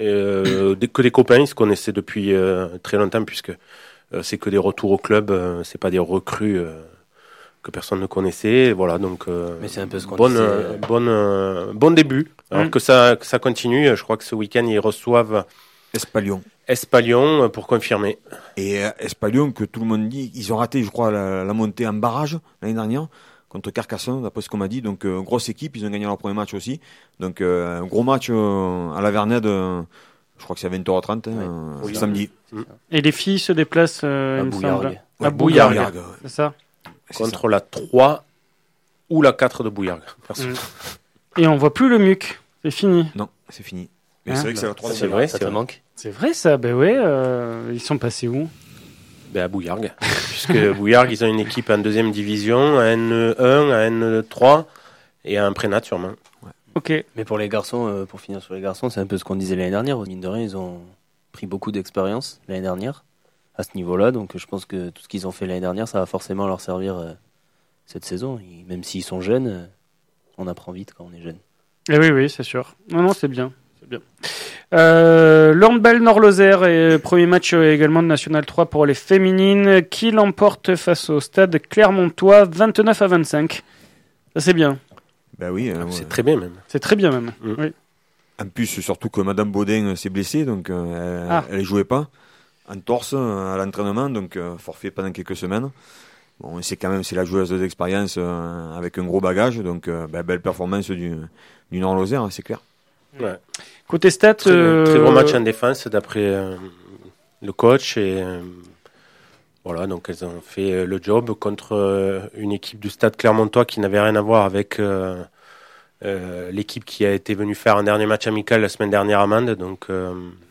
euh, des- que des copains, ils se connaissaient depuis euh, très longtemps, puisque euh, c'est que des retours au club, euh, c'est pas des recrues euh, que personne ne connaissait. Et voilà, donc euh, Mais c'est un peu ce qu'on bonne, disait, euh, euh, bonne, euh, bon début. Alors Mm. que ça, que ça continue. Je crois que ce week-end ils reçoivent Espalion. Espalion euh, pour confirmer. Et euh, Espalion, que tout le monde dit, ils ont raté, je crois, la, la montée en barrage l'année dernière contre Carcassonne, d'après ce qu'on m'a dit. Donc, euh, grosse équipe, ils ont gagné leur premier match aussi. Donc, euh, un gros match euh, à la Vernède, euh, je crois que c'est à vingt heures trente, hein, Ouais. euh, Oui. samedi. Et les filles se déplacent, euh, À il me Bouillargues. semble. Ouais, À Bouillargues. Bouillargues, ouais. C'est ça. C'est Contre la trois ou la quatre de Bouillargues. Perso. Mm. Et on voit plus le M U C. C'est fini. ça. Non, c'est fini. Mais Hein c'est vrai que c'est la Ça, troisième. c'est vrai, ça c'est te vrai. manque. C'est vrai ça, ben ouais, euh, ils sont passés où? Ben à Bouillargues. Puisque Bouillargues, ils ont une équipe en deuxième division, à N un, à N trois et à un prénat sûrement. Ok. Mais pour les garçons, euh, pour finir sur les garçons, c'est un peu ce qu'on disait l'année dernière. Mine de rien, ils ont pris beaucoup d'expérience l'année dernière à ce niveau-là. Donc je pense que tout ce qu'ils ont fait l'année dernière, ça va forcément leur servir euh, cette saison. Et même s'ils sont jeunes, euh, on apprend vite quand on est jeune. Eh oui, oui, c'est sûr. Non, non, c'est bien. C'est bien. Euh, L'handball Nord-Lozère et premier match euh, également de National trois pour les féminines qui l'emporte face au stade Clermontois vingt-neuf à vingt-cinq. Ça c'est bien. Ben oui. euh, C'est ouais. très bien même. C'est très bien même. Mm. Oui. En plus, surtout que Madame Baudin s'est blessée, donc euh, elle, Ah. elle jouait pas en torse euh, à l'entraînement, donc euh, forfait pendant quelques semaines. bon, c'est quand même c'est la joueuse d'expérience euh, avec un gros bagage, donc euh, bah, belle performance du, du Nord-Lozère, c'est clair. Ouais. Côté stats, très, euh... très gros match en défense d'après euh, le coach et euh, voilà, donc elles ont fait le job contre euh, une équipe du Stade Clermontois qui n'avait rien à voir avec euh, euh, l'équipe qui a été venue faire un dernier match amical la semaine dernière à Mende. Donc euh,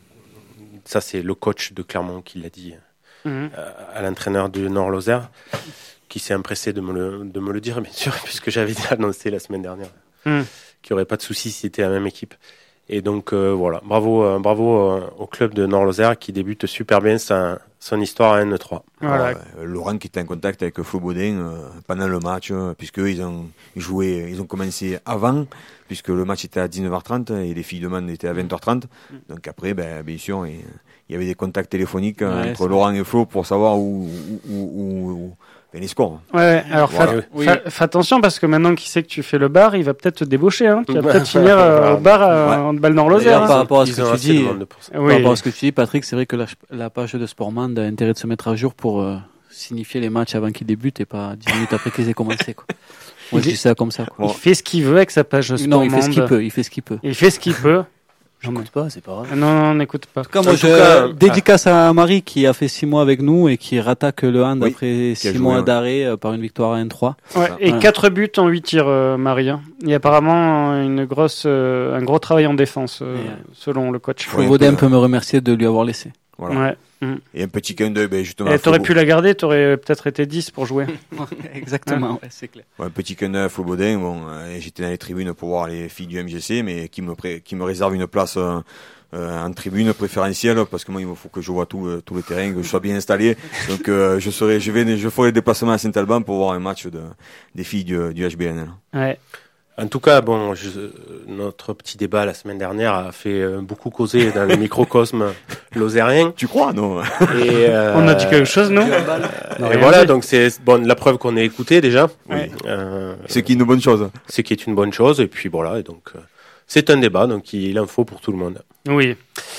ça c'est le coach de Clermont qui l'a dit mmh. euh, à l'entraîneur du Nord-Lozère, qui s'est empressé de me le de me le dire bien sûr puisque j'avais annoncé la semaine dernière mmh. qu'il n'y aurait pas de souci si c'était la même équipe. Et donc euh, voilà, bravo, euh, bravo euh, au club de Nord-Lozère qui débute super bien sa, son histoire à N trois. Voilà. Alors, euh, Laurent qui était en contact avec Flo Baudin euh, pendant le match, euh, puisque ils ont joué, ils ont commencé avant, puisque le match était à dix-neuf heures trente et les filles de Man étaient à vingt heures trente. Donc après, ben, bien sûr, il, il y avait des contacts téléphoniques ouais, entre Laurent et Flo pour savoir où, où, où, où ben, les scores. Ouais, alors voilà. fais, oui. fais attention parce que maintenant qu'il sait que tu fais le bar, il va peut-être te débaucher. Hein. Tu vas peut-être finir euh, au bar à, ouais. en balle Nord-Lozère. Hein. Par rapport à ce que tu dis, par rapport à ce que tu dis, Patrick, c'est vrai que la, la page de Sportman a intérêt de se mettre à jour pour euh, signifier les matchs avant qu'ils débutent et pas dix minutes après qu'ils aient commencé. Quoi. Moi, je dis ça comme ça. Quoi. Il fait ce qu'il veut avec sa page Sportman. Non, il fait ce qu'il peut. Il fait ce qu'il peut. Il fait ce qu'il peut. J'écoute pas, c'est pas grave. Non, non, n'écoute pas. Comme moi, je cas, dédicace ah. à Marie qui a fait six mois avec nous et qui rattaque le hand oui, après six mois joué, d'arrêt ouais. par une victoire à N trois. Ouais, et voilà. quatre buts en huit tirs, euh, Marie. Hein. Il y a apparemment une grosse, euh, un gros travail en défense, euh, ouais. selon le coach. Ouais, Vaudin peut me remercier de lui avoir laissé. Voilà. Ouais. Et un petit clin d'œil, ben justement. Et t'aurais pu la garder, t'aurais peut-être été dix pour jouer. Exactement, hein ouais, c'est clair. Ouais, un petit clin d'œil à Flo Baudin. Bon, euh, j'étais dans les tribunes pour voir les filles du M G C, mais qui me pré- qui me réserve une place euh, euh, en tribune préférentielle parce que moi il me faut que je vois tout euh, tout le terrain, que je sois bien installé. Donc euh, je serai, je vais, je ferai le déplacement à Saint-Alban pour voir un match de des filles du, du H B N. Ouais. En tout cas, bon, je, notre petit débat la semaine dernière a fait euh, beaucoup causer dans le microcosme lozérien. Tu crois, non? Et euh, on a dit quelque chose, non? non Et voilà, dit. Donc c'est bon, la preuve qu'on est écouté déjà. Ouais. Euh, c'est qui est une bonne chose. C'est qui est une bonne chose. Et puis voilà, et donc euh, c'est un débat, donc il en faut pour tout le monde. Oui.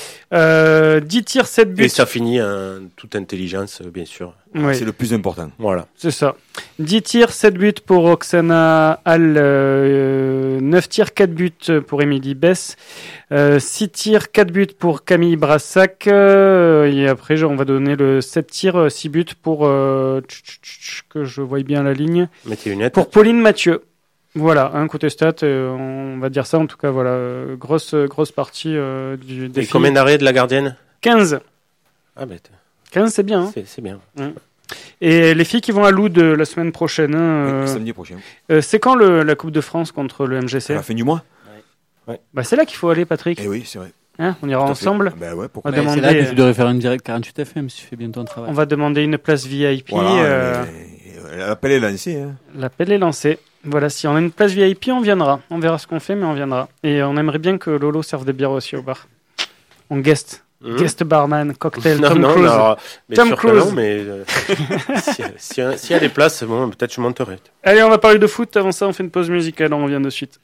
Euh, dix tirs, sept buts. Et ça finit en toute intelligence, bien sûr. Oui. C'est le plus important. Voilà. C'est ça. dix tirs, sept buts pour Oksana Hall, euh, neuf tirs, quatre buts pour Émilie Bess, euh, six tirs, quatre buts pour Camille Brassac, euh, et après on va donner le sept tirs, six buts pour, euh, que je voie bien la ligne, mettez une lunettes. Pour Pauline Mathieu. Voilà, un côté stat, euh, on va dire ça en tout cas, voilà, euh, grosse, grosse partie euh, du défi. Et combien d'arrêts de la gardienne? quinze. Ah bête. quinze, c'est bien. Hein. C'est, c'est bien. Mmh. Et les filles qui vont à Loud la semaine prochaine. Hein, oui, samedi prochain. Euh, c'est quand le, la Coupe de France contre le M G C? À la fin du mois. Ouais. Bah c'est là qu'il faut aller, Patrick. Eh oui, c'est vrai. Hein, on ira ensemble. Ben ouais, pourquoi on va demander... C'est là que tu devrais faire une direct quarante-huit F M si tu fais bien ton travail. On va demander une place V I P. Voilà, euh... L'appel est lancé. Hein. L'appel est lancé. Voilà, si on a une place V I P, on viendra. On verra ce qu'on fait, mais on viendra. Et on aimerait bien que Lolo serve des bières aussi au bar. On guest. Mmh. Guest barman, cocktail, non, Tom non, Cruise. Non, mais Tom Cruise. Non, mais euh, s'il si, si, si y a des places, bon, peut-être je monterai. Allez, on va parler de foot. Avant ça, on fait une pause musicale. On revient de suite.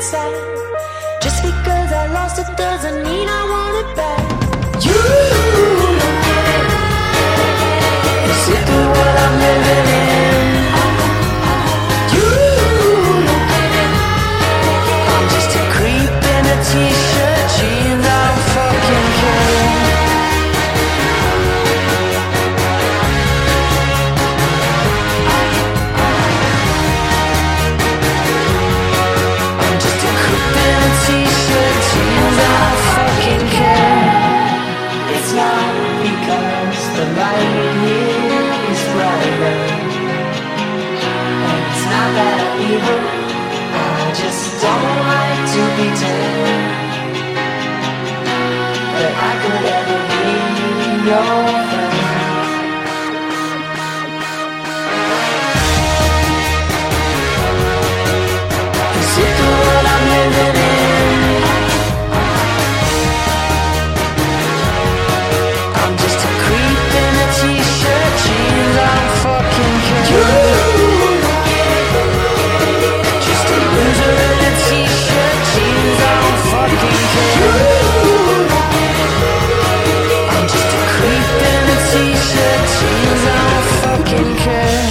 sad. Just because I lost it doesn't mean I want it back. You don't get it. You're sick of what I'm living in. You don't get it. I'm just a creep in a t-shirt, jeans, I don't fucking care. I'm just a creep in a t-shirt, jeans, I don't fucking care. It's not because the light here is brighter, and it's not that I'm evil, I just don't like to pretend that I could ever be your friend. I'm sick of what I'm living in. I'm just a creep in a t-shirt, jeans, I don't fucking care. Just a loser in a t-shirt, jeans, I don't fucking care. I'm just a creep in a t-shirt, jeans, I don't fucking care.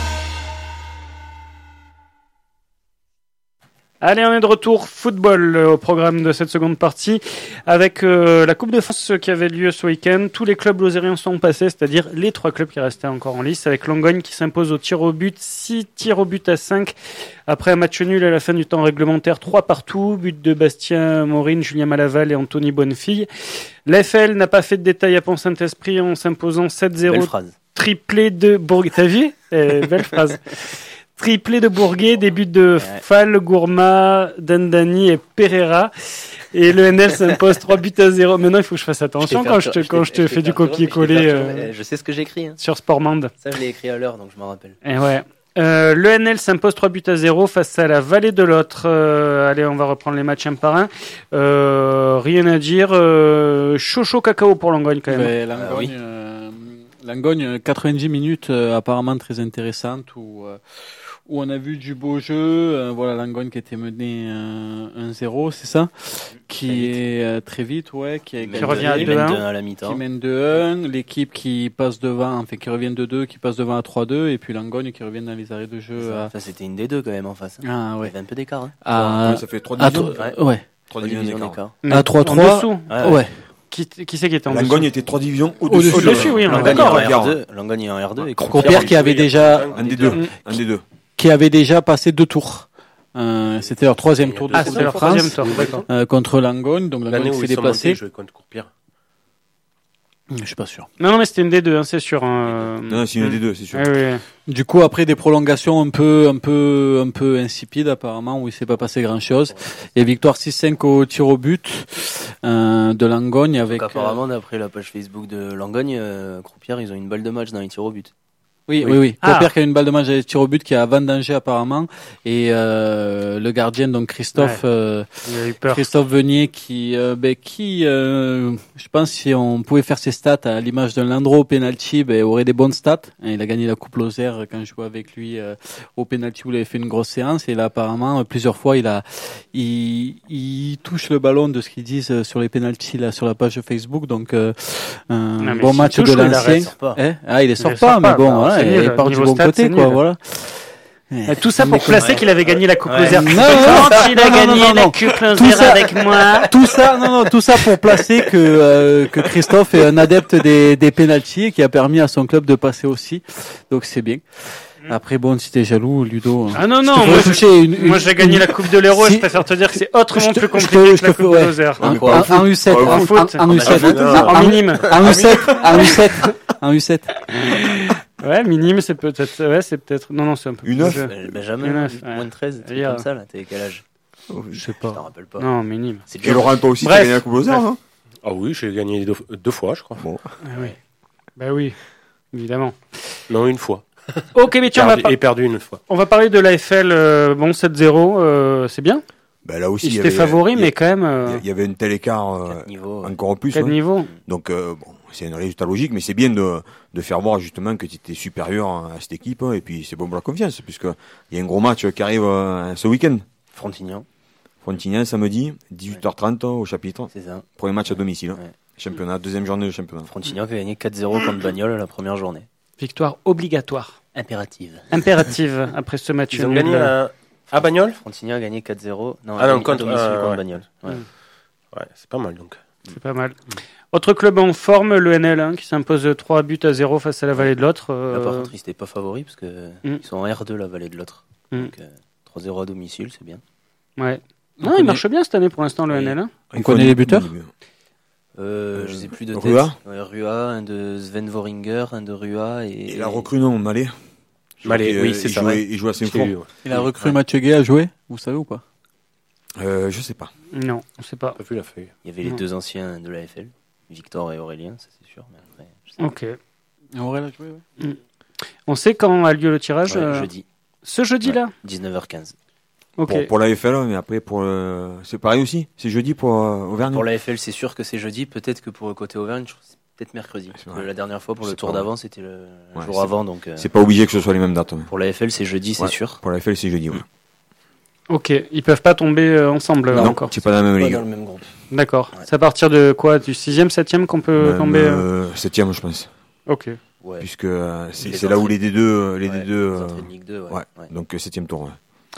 Allez, on est de retour football euh, au programme de cette seconde partie avec euh, la Coupe de France qui avait lieu ce week-end. Tous les clubs lozériens sont passés, c'est-à-dire les trois clubs qui restaient encore en lice, avec Langogne qui s'impose au tir au but, six tirs au but à cinq après un match nul à la fin du temps réglementaire, trois partout, but de Bastien Maurine, Julien Malaval et Anthony Bonnefille. L'A F L n'a pas fait de détail à Pont-Saint-Esprit en s'imposant sept zéro. Belle phrase. Triplé de Bourg. T'as vu? Eh, belle phrase. Triplé de Bourguet, des buts de Fall, Gourma, Dandani et Pereira. Et le N L s'impose trois buts à zéro. Maintenant, il faut que je fasse attention Je quand je te, quand je te fais du copier-coller euh, Je sais ce que j'écris. Hein. sur Sportmand. Ça, je l'ai écrit à l'heure, donc je m'en rappelle. Et ouais. Euh, le N L s'impose trois buts à zéro face à la Vallée de l'Autre. Euh, allez, on va reprendre les matchs un par un. Euh, rien à dire. Euh, chaud chaud cacao pour Langogne quand même. Ouais, Langogne, Ah oui. euh, Langogne, quatre-vingt-dix minutes euh, apparemment très intéressantes où, euh, où on a vu du beau jeu. Euh, voilà, Langogne qui était mené euh, un zéro, c'est ça, qui est euh, très vite, ouais, qui, a Qui revient à Il deux mène un. deux un à la mi-temps. qui mène deux un, l'équipe qui passe devant, enfin qui revient de deux, qui passe devant à trois deux, et puis Langogne qui revient dans les arrêts de jeu. Ça, à... ça, c'était une des deux quand même en face. Hein. Ah Il y ouais. avait un peu d'écart. Hein. À, Ouais, ça fait trois à divisions. tro- ouais. Trois Trois divisions divisions d'écart. d'écart. À trois En trois. dessous. Ouais, Ouais. Qui, qui c'est qui était en Langogne dessous? était trois divisions Au-dessus. au-dessus. Au-dessus, oui, on est Langogne est d'accord. en ouais. R deux. Langogne est en R deux. Et Croupierre qui avait déjà, Un des deux. Mm. Un des deux. qui avait déjà passé deux tours. Euh, c'était leur troisième tour de Ah, Coupe c'est de leur France troisième tour, d'accord. euh, contre Langogne, donc L'année Langogne où s'est ils sont montés, déplacé. ils jouaient contre Courpierre. Je suis pas sûr. Non, non, mais c'était une des deux, hein, c'est sûr. Hein. Non, non, c'est une des deux, c'est sûr. Oui, oui. Du coup, après des prolongations un peu, un peu, un peu insipides apparemment, où il s'est pas passé grand chose. Et victoire six cinq au tir au but euh, de Langogne avec. Donc, apparemment, d'après la page Facebook de Langogne, euh, Croupierre, ils ont une balle de match dans les tirs au but. Oui, Oui. oui, oui. Ah. Croupierre qui a une balle de match à tir au but qui a vendangé apparemment, et euh, le gardien donc Christophe. Ouais. Euh, Il a eu peur. Christophe Venier qui, euh, ben, qui, euh, je pense si on pouvait faire ses stats à l'image d'un Landreau au penalty, ben, aurait des bonnes stats. Il a gagné la Coupe Lozère quand je jouais avec lui euh, au penalty où il avait fait une grosse séance. Et là, apparemment, plusieurs fois, il a, il, il touche le ballon de ce qu'ils disent sur les penalties là sur la page Facebook. Donc, euh, un mais bon s'il match touche, de il l'ancien. arrête, sort pas. Eh ah, il les sort les pas, sort mais pas, bon, bah, voilà, c'est il nul. part du Niveau bon stats, côté, c'est quoi. nul. Voilà. Euh, Tout ça pour Mais placer ouais. qu'il avait gagné la Coupe Ouais. Lozère. Non, Quand non, il a non, non, gagné non, la non. Coupe Tout Lozère ça- avec moi. Tout ça, non, non, tout ça pour placer que euh, que Christophe est un adepte des des pénaltys et qui a permis à son club de passer aussi. Donc c'est bien. Après bon, si t'es jaloux, Ludo. Ah non, je non, te ferai moi, toucher une, une- Moi, j'ai gagné une- la Coupe de l'Euro et Si- je préfère te dire que c'est autrement Je te- plus je compliqué te- que je la te- Coupe ouais. de Lozère. En, quoi, en- en U sept, En en, foot. en- en U sept, Non, en minime. en U sept, en U sept, en U sept. Ouais, minime, c'est peut-être, ouais, c'est peut-être, non, non, c'est un peu Une plus neuf. jeu. Ben- Benjamin, Une neuf, ouais. moins de treize, truc Hier. comme ça, là. T'avais quel âge? Je sais Je pas. t'en rappelle pas. Non, minime. C'est Et Laurent, toi aussi, Bref. t'as gagné la Coupe Lozère, Bref. non? Ah oui, j'ai gagné deux, deux fois, je crois. Bon. Ah oui. Bah oui, évidemment. Non, une fois. Ok, mais tiens, on va, Perdu, par- et perdu une fois. on va parler de l'A F L, euh, bon, sept zéro, euh, c'est bien. Ben là aussi, Ils il y étaient avait, favoris, il y a- mais quand même, euh, il y avait un tel écart, euh, Quatre niveaux. ouais. encore plus. quatre ouais. niveaux. Donc, euh, bon, c'est un résultat logique, mais c'est bien de, de faire voir justement que tu étais supérieur à cette équipe, hein, et puis c'est bon pour la confiance, puisque il y a un gros match qui arrive euh, ce week-end. Frontignan. Frontignan samedi, dix-huit heures trente au chapitre. C'est ça. Premier match à domicile. Ouais. Championnat, deuxième journée de championnat. Frontignan qui a gagné quatre zéro contre Bagnoles la première journée. Victoire obligatoire. Impérative. Impérative après ce match. Ils ont gagné à, à Bagnoles. Frontignan a gagné quatre zéro. Non, ah non, contre, contre, euh, contre ouais. Bagnoles. Ouais. Mm. Ouais, c'est pas mal donc. C'est pas mal. Autre club en forme, le N L, hein, qui s'impose trois buts à zéro face à la Vallée de l'Autre. Euh... Là, par contre, ils n'étaient pas favoris parce que Mm. ils sont en R deux, la Vallée de l'Autre. Mm. Donc, euh, trois zéro à domicile, c'est bien. Ouais. On Non, il connaît- marche bien cette année pour l'instant, le Oui. N L. Hein. On connaît les buteurs Euh, Euh, je sais plus de tête. Rua Ouais, Rua, un de Sven Voringer, un de Rua et. Et la recrue, non, Malais. Malais, Et, oui, euh, c'est il ça. jouait, il jouait à J'ai Saint-Fort. eu, ouais. Il a recru Mathieu Gay à jouer, vous savez ou pas? Euh, je sais pas. Non, on sait pas. Pas vu la feuille. Il y avait les Non. deux anciens de la F L, Victor et Aurélien, ça c'est sûr. Mais après, je sais pas. Ok. Et Aurélien a joué, ouais. On sait quand a lieu le tirage Ouais, euh, jeudi, Ce jeudi-là dix-neuf heures quinze. Ok. Pour, pour la F L, mais après, pour le... c'est pareil aussi. C'est jeudi pour euh, Auvergne. Pour la F L, c'est sûr que c'est jeudi. Peut-être que pour le côté Auvergne, je crois que c'est peut-être mercredi. C'est Parce vrai. que la dernière fois, pour le C'est tour pas d'avant, c'était le le Ouais, jour c'est- avant. Donc, euh, C'est pas obligé que ce soit les mêmes dates. ouais. pour la F L, c'est jeudi, c'est Ouais. sûr. Pour la F L, c'est jeudi. Ouais. Ok. Ils peuvent pas tomber euh, ensemble euh, non, encore. c'est pas dans la même Pas ligue. dans le même groupe. D'accord. Ouais. C'est à partir de quoi? Du sixième, septième qu'on peut Même, tomber euh, euh, septième, je pense. Ok. Ouais. Puisque euh, c'est Les c'est là où entrées- les D deux, les Ouais, D deux, les euh, entrées de Ligue deux, ouais. ouais. Ouais. donc euh, septième tour. Ouais.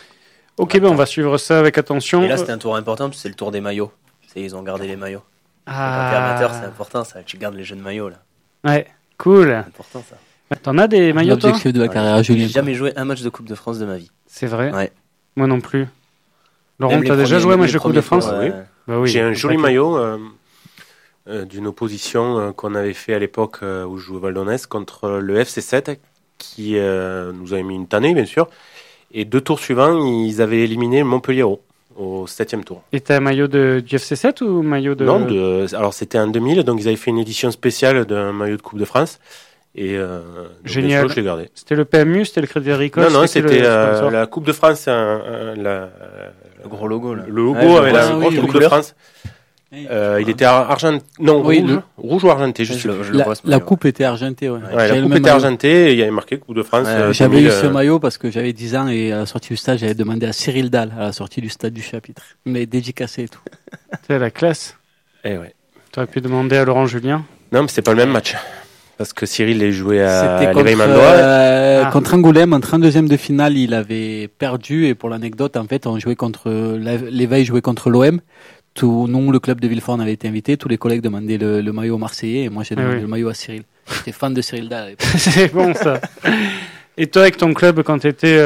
Ok, ben on va suivre ça avec attention. Et là, c'était un tour important parce que c'est le tour des maillots. C'est, ils ont gardé les maillots. Quand t'es Ah. amateur, c'est important ça. Tu gardes les jeunes maillots là. Ouais. Cool. C'est important ça. T'en as des maillots, toi? L'objectif de la Ouais. carrière à Julien. J'ai jamais joué un match de Coupe de France de ma vie. C'est vrai. Ouais. Moi non plus. Laurent, Même les t'as déjà premiers- joué à un même match de les Coupe de premiers France? tours, Oui. ouais. Bah oui. J'ai un c'est joli pas maillot euh, euh, d'une opposition euh, qu'on avait fait à l'époque euh, où je jouais au Val d'Onès contre le F C sept qui euh, nous avait mis une tannée, bien sûr. Et deux tours suivants, ils avaient éliminé Montpellier au septième tour. Et t'as un maillot de, du F C sept ou maillot de... Non, de, alors c'était en deux mille, donc ils avaient fait une édition spéciale d'un maillot de Coupe de France. Et euh, donc, Génial. bien sûr, je l'ai gardé. C'était le P M U, c'était le Crédit Agricole? Non, non, c'était c'était le euh, sponsor la Coupe de France, un, un, la, Le gros logo là. le logo Ouais, je avec vois, la oui, grosse oui, Coupe oui. de France. Euh, il était argent, non, Oui, rouge, le- rouge ou argenté, je Ouais, sais je plus. le- je le La, vois, ce la maillot. coupe était argentée, ouais. Ouais, J'avais la le coupe même était maillot. argentée et il y avait marqué Coupe de France. Ouais, euh, J'avais deux mille, eu ce euh, maillot parce que j'avais dix ans et à la sortie du stage, j'avais demandé à Cyril Dahl à la sortie du stade du chapitre. Il m'avait dédicacé et tout. C'est la classe. eh ouais. T'aurais pu demander à Laurent Julien. Non, mais c'est pas le même match. Parce que Cyril est joué à C'était l'éveil contre, Mandois. euh, Ah. contre Angoulême en trente-deuxième de finale, il avait perdu et pour l'anecdote, en fait, on jouait contre la- l'éveil jouait contre l'O M. Tout, nous, le club de Villefort, on avait été invité. Tous les collègues demandaient le, le maillot marseillais et moi j'ai Ah demandé oui. le maillot à Cyril. J'étais fan de Cyril Dahl à l'époque. C'est bon, ça. Et toi, avec ton club, quand t'étais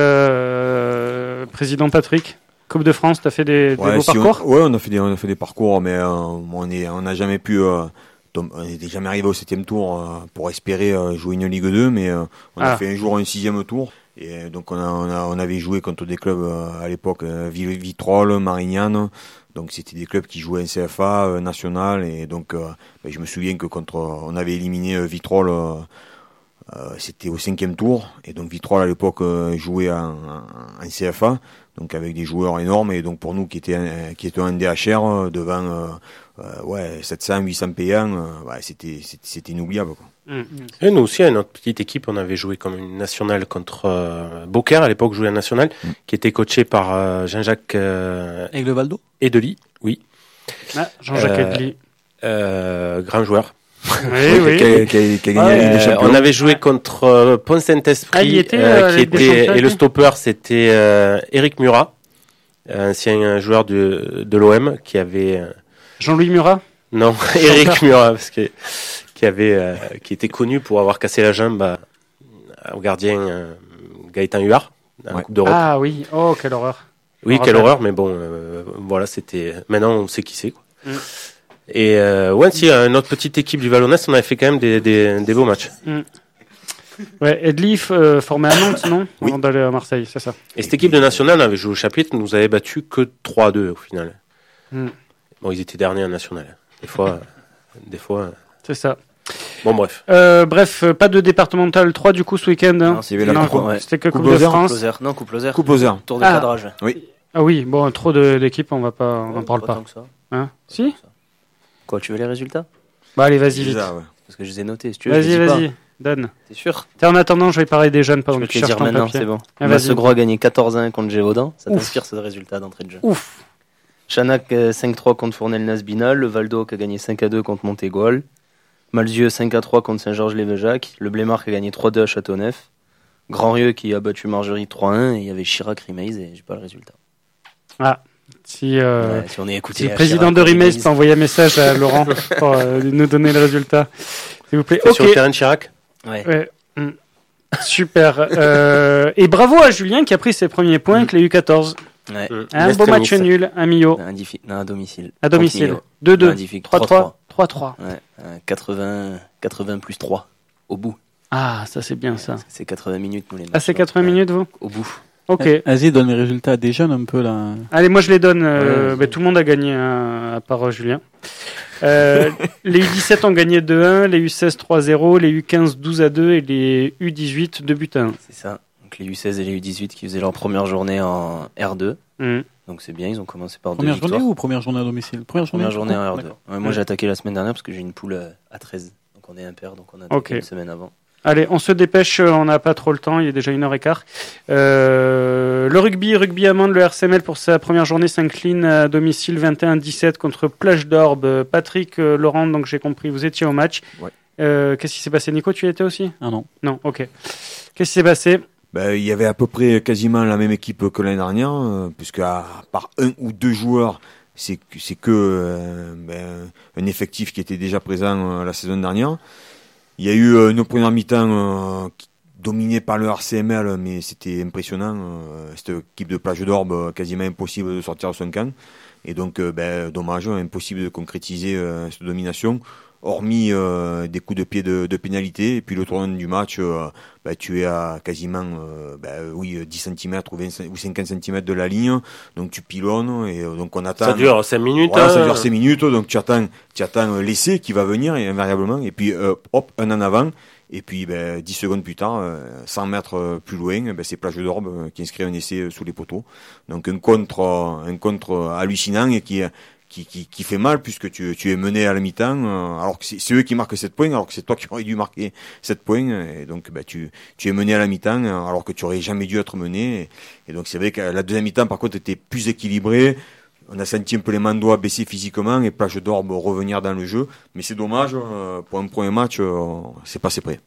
euh, président Patrick, Coupe de France, t'as fait des, des Ouais, beaux si on- parcours? ouais, on a fait des, on a fait des parcours, mais euh, on est, on n'a jamais pu, euh, tom- on n'est jamais arrivé au septième tour euh, pour espérer euh, jouer une Ligue deux, mais euh, on Ah. a fait un jour un sixième tour. Et euh, donc on, a, on, a, on avait joué contre des clubs euh, à l'époque, euh, Vill- Vitrolles, Marignane. Donc c'était des clubs qui jouaient en C F A euh, national, et donc euh, ben, je me souviens que contre, on avait éliminé euh, Vitrolles. euh, Euh, c'était au cinquième tour, et donc Vitrolles à l'époque euh, jouait en, en, en C F A, donc avec des joueurs énormes, et donc pour nous qui étaient un, qui étaient un D H R euh, devant euh, euh, ouais sept cents huit cents payants, euh, ouais, c'était, c'était c'était inoubliable quoi. Mmh. Et nous aussi, à notre petite équipe, on avait joué comme une nationale contre euh, Beaucaire, à l'époque, jouait en nationale, Mm. qui était coaché par euh, Jean-Jacques euh, Avec le Valdo Edely, oui, Ah, Jean-Jacques Euh, Edely. euh, grand joueur. Oui, oui. Qui a, qui a- qui a gagné Euh, la Ligue des Champions. on avait joué contre euh, Pont-Saint-Esprit, Ah, il était, euh, euh, qui Ligue des était, Champions, et le lui stopper, c'était euh, Éric Murat, ancien joueur de, de l'O M, qui avait... euh, Jean-Louis Murat? non, Éric Murat, parce que, qui, avait, euh, qui était connu pour avoir cassé la jambe à- au gardien euh, Gaëtan Huard, dans la Ouais. Coupe d'Europe. Ah oui, oh, quelle horreur. Oui, me quelle rappelle. horreur, mais bon, euh, voilà, c'était. Maintenant, on sait qui c'est. Quoi. Mm. Et euh, ouais, si, euh, notre petite équipe du Vallonnès, on avait fait quand même des, des, des beaux matchs. Ouais, Edly, euh, formé à Nantes, non? Oui. Avant d'aller à Marseille, c'est ça. Et cette équipe de national, on avait joué au chapitre, nous avait battu que trois à deux au final. Mm. Bon, ils étaient derniers en national. Des fois, euh, des fois. euh, C'est ça. Bon, bref. Euh, bref, euh, pas de départemental trois du coup ce week-end. Hein. Non, Il y avait la Non, coupe, ouais. C'était que Coupe Coupe de Lozère. France. Closer. Non, coupe Lozère. Coupe aux airs. Tour de Ah. cadrage. Ah oui, bon, trop de- d'équipes, on va pas, on n'en parle Pas pas. tant que ça. Hein? Si? Quoi, tu veux les résultats? Bah allez, vas-y vite. Déjà, ouais. Parce que je les ai notés. Si tu veux, je Vas-y, les dis pas. vas-y, donne. T'es sûr? T'es en attendant, je vais parler des jeunes Je pendant vais que te tu les cherches dire ton maintenant, papier. c'est bon. Ah, vas-y. Massegros a gagné quatorze à un contre Gévaudan. Ça Ouf. t'inspire ce résultat d'entrée de jeu? Ouf. Chanac euh, cinq trois contre Fournel-Nasbinal, le Valdo qui a gagné cinq à deux contre Montégoal, Malzieu cinq à trois contre Saint-Georges-Lévejac, le Blémard qui a gagné trois deux à Châteauneuf, Grandrieux qui a battu Margerie trois un, et il y avait Chirac-Rimeis et j'ai pas le résultat. Ah, si, euh, Ouais, si on est écouté si le à président Chirac, de Rimeis Rimeis. peut envoyer un message à Laurent pour euh, nous donner le résultat, s'il vous plaît. C'est Ok. sur le terrain de Chirac. Ouais. Ouais. Mm. Super. Euh, et bravo à Julien qui a pris ses premiers points avec les U quatorze. Ouais. Mm. Un L'Est beau Nice. match nul, un Millau. Un diffi- non, à domicile. À Contre domicile. Millau. deux deux. Un diffi- trois trois. trois trois. Ouais, euh, quatre-vingts, quatre-vingts plus trois au bout. Ah, ça c'est bien ça. C'est quatre-vingts minutes, nous les Ah, c'est matchs, quatre-vingts ouais. minutes, vous Au bout. Ok. Vas-y, donne les résultats des jeunes un peu là. Allez, moi je les donne. Euh, Ouais, bah, tout le monde a gagné, hein, à part euh, Julien. Euh, les U dix-sept ont gagné deux un, les U seize trois zéro, les U quinze douze à deux et les U dix-huit deux buts à un. C'est ça. Donc les U seize et les U dix-huit qui faisaient leur première journée en R deux. Mm. Donc c'est bien, ils ont commencé par Première deux journée victoires. ou première journée à domicile? Première journée, Première journée en R deux. D'accord. Ouais, moi j'ai attaqué la semaine dernière parce que j'ai une poule euh, à treize. Donc on est impair, donc on a attaqué Ok. une semaine avant. Allez, on se dépêche, euh, on n'a pas trop le temps, il est déjà une heure et quart. Euh, le rugby, rugby Amande, le R C M L pour sa première journée s'incline à domicile vingt et un dix-sept contre Plage d'Orbe. Patrick, euh, Laurent, donc j'ai compris, vous étiez au match. Ouais. Euh, qu'est-ce qui s'est passé? Nico, tu y étais aussi? Ah non. Non, ok. Qu'est-ce qui s'est passé? Ben, il y avait à peu près quasiment la même équipe que l'année dernière, euh, puisque à part un ou deux joueurs, c'est que, c'est que euh, ben, un effectif qui était déjà présent euh, la saison dernière. Il y a eu euh, une première mi-temps euh, qui- dominée par le R C M L, mais c'était impressionnant. Euh, cette équipe de Plage d'Orbe, euh, quasiment impossible de sortir de son camp. Et donc, euh, ben, dommage, impossible de concrétiser euh, cette domination, hormis euh, des coups de pied de, de pénalité. Et puis le tournant du match, euh, ben, tu es à quasiment euh, ben, oui, dix centimètres ou, vingt, ou cinquante centimètres de la ligne. Donc tu pilonnes et euh, donc on attend. Ça dure cinq minutes. Voilà, ça hein. dure cinq minutes, donc tu attends, tu attends euh, l'essai qui va venir et invariablement, et puis euh, hop, un en avant, et puis ben, dix secondes plus tard, euh, cent mètres euh, plus loin, ben, c'est Plage d'Orbe euh, qui inscrit un essai euh, sous les poteaux. Donc un contre, euh, un contre euh, hallucinant et qui, qui, qui, qui fait mal puisque tu, tu es mené à la mi-temps, euh, alors que c'est, c'est eux qui marquent sept points, alors que c'est toi qui aurais dû marquer sept points, et donc ben, tu, tu es mené à la mi-temps, euh, alors que tu aurais jamais dû être mené, et, et donc c'est vrai que la deuxième mi-temps par contre était plus équilibrée. On a senti un peu les mandois baisser physiquement et Plage d'Orbe revenir dans le jeu. Mais c'est dommage, euh, pour un premier match, euh, c'est passé près.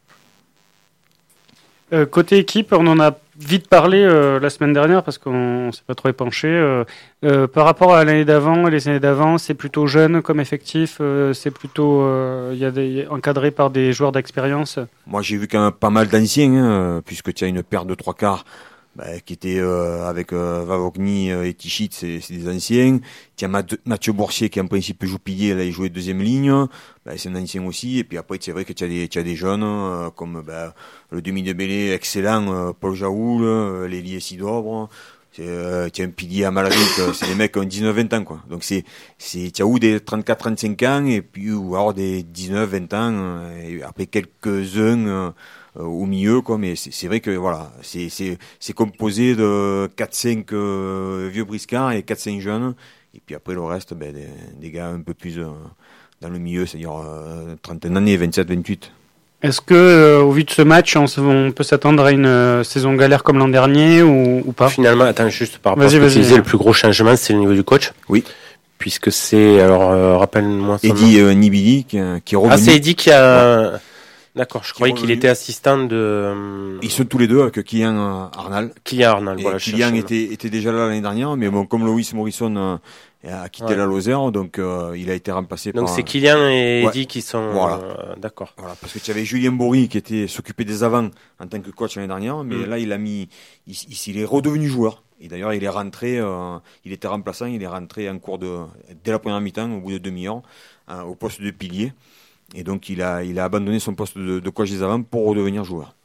Euh, côté équipe, on en a vite parlé euh, la semaine dernière parce qu'on s'est pas trop épanché. Euh, euh, par rapport à l'année d'avant et les années d'avant, c'est plutôt jeune comme effectif. Euh, c'est plutôt, euh, il y a des encadré par des joueurs d'expérience. Moi, j'ai vu quand même pas mal d'anciens, hein, puisque tu as une paire de trois quarts bah, qui était euh, avec euh, Vavogny euh, et Tichit, c'est, c'est des anciens. Tu as Mat- Mathieu Boursier qui en principe joue pilier, là il jouait deuxième ligne, bah, c'est un ancien aussi. Et puis après c'est vrai que tu as des, tu as des jeunes euh, comme bah, le demi de mêlée excellent euh, Paul Jaoul, euh, l'Élie Sidobre. C'est, euh, tu as un pilier à Malaric, euh, c'est des mecs qui ont dix-neuf vingt ans quoi. Donc c'est c'est tu as ou des trente-quatre trente-cinq ans et puis ou alors des dix-neuf vingt ans euh, et après quelques-uns euh, euh, au milieu quoi, mais c'est, c'est vrai que voilà, c'est c'est c'est composé de quatre cinq euh, vieux briscards et quatre cinq jeunes et puis après le reste ben des, des gars un peu plus euh, dans le milieu, c'est-à-dire euh, trentaine d'années, vingt-sept vingt-huit. Est-ce que, euh, au vu de ce match, on, se- on peut s'attendre à une euh, saison galère comme l'an dernier ou, ou pas? Finalement, attends, juste par rapport Vas-y, à ce que vas-y. tu disais, le plus gros changement, c'est le niveau du coach. Oui. Puisque c'est, alors, euh, rappelle-moi son Eddie nom. euh, Nibili qui, qui est revenu. Ah, c'est Eddie qui a... D'accord, je Qui croyais est qu'il revenu. était assistant de... euh, Ils sont tous les deux avec Kylian euh, Arnal. Kylian Arnal, Et voilà. je Kylian cherchais le était, était déjà là l'année dernière, mais bon, comme Loïs Morrison euh, a quitté Ouais. la Lozère, donc euh, il a été remplacé nom. Donc par... c'est Kylian et Ouais. Eddie qui sont... Voilà. euh, d'accord. Voilà, parce que tu avais Julien Bory qui était s'occupait des avants en tant que coach l'année dernière, mais Mm. là il a mis, il, il, il est redevenu joueur. Et d'ailleurs il est rentré, euh, il était remplaçant, il est rentré en cours de, dès la première mi-temps, au bout de demi-heure, hein, au poste de pilier. Et donc il a, il a abandonné son poste de, de coach des avants pour redevenir joueur.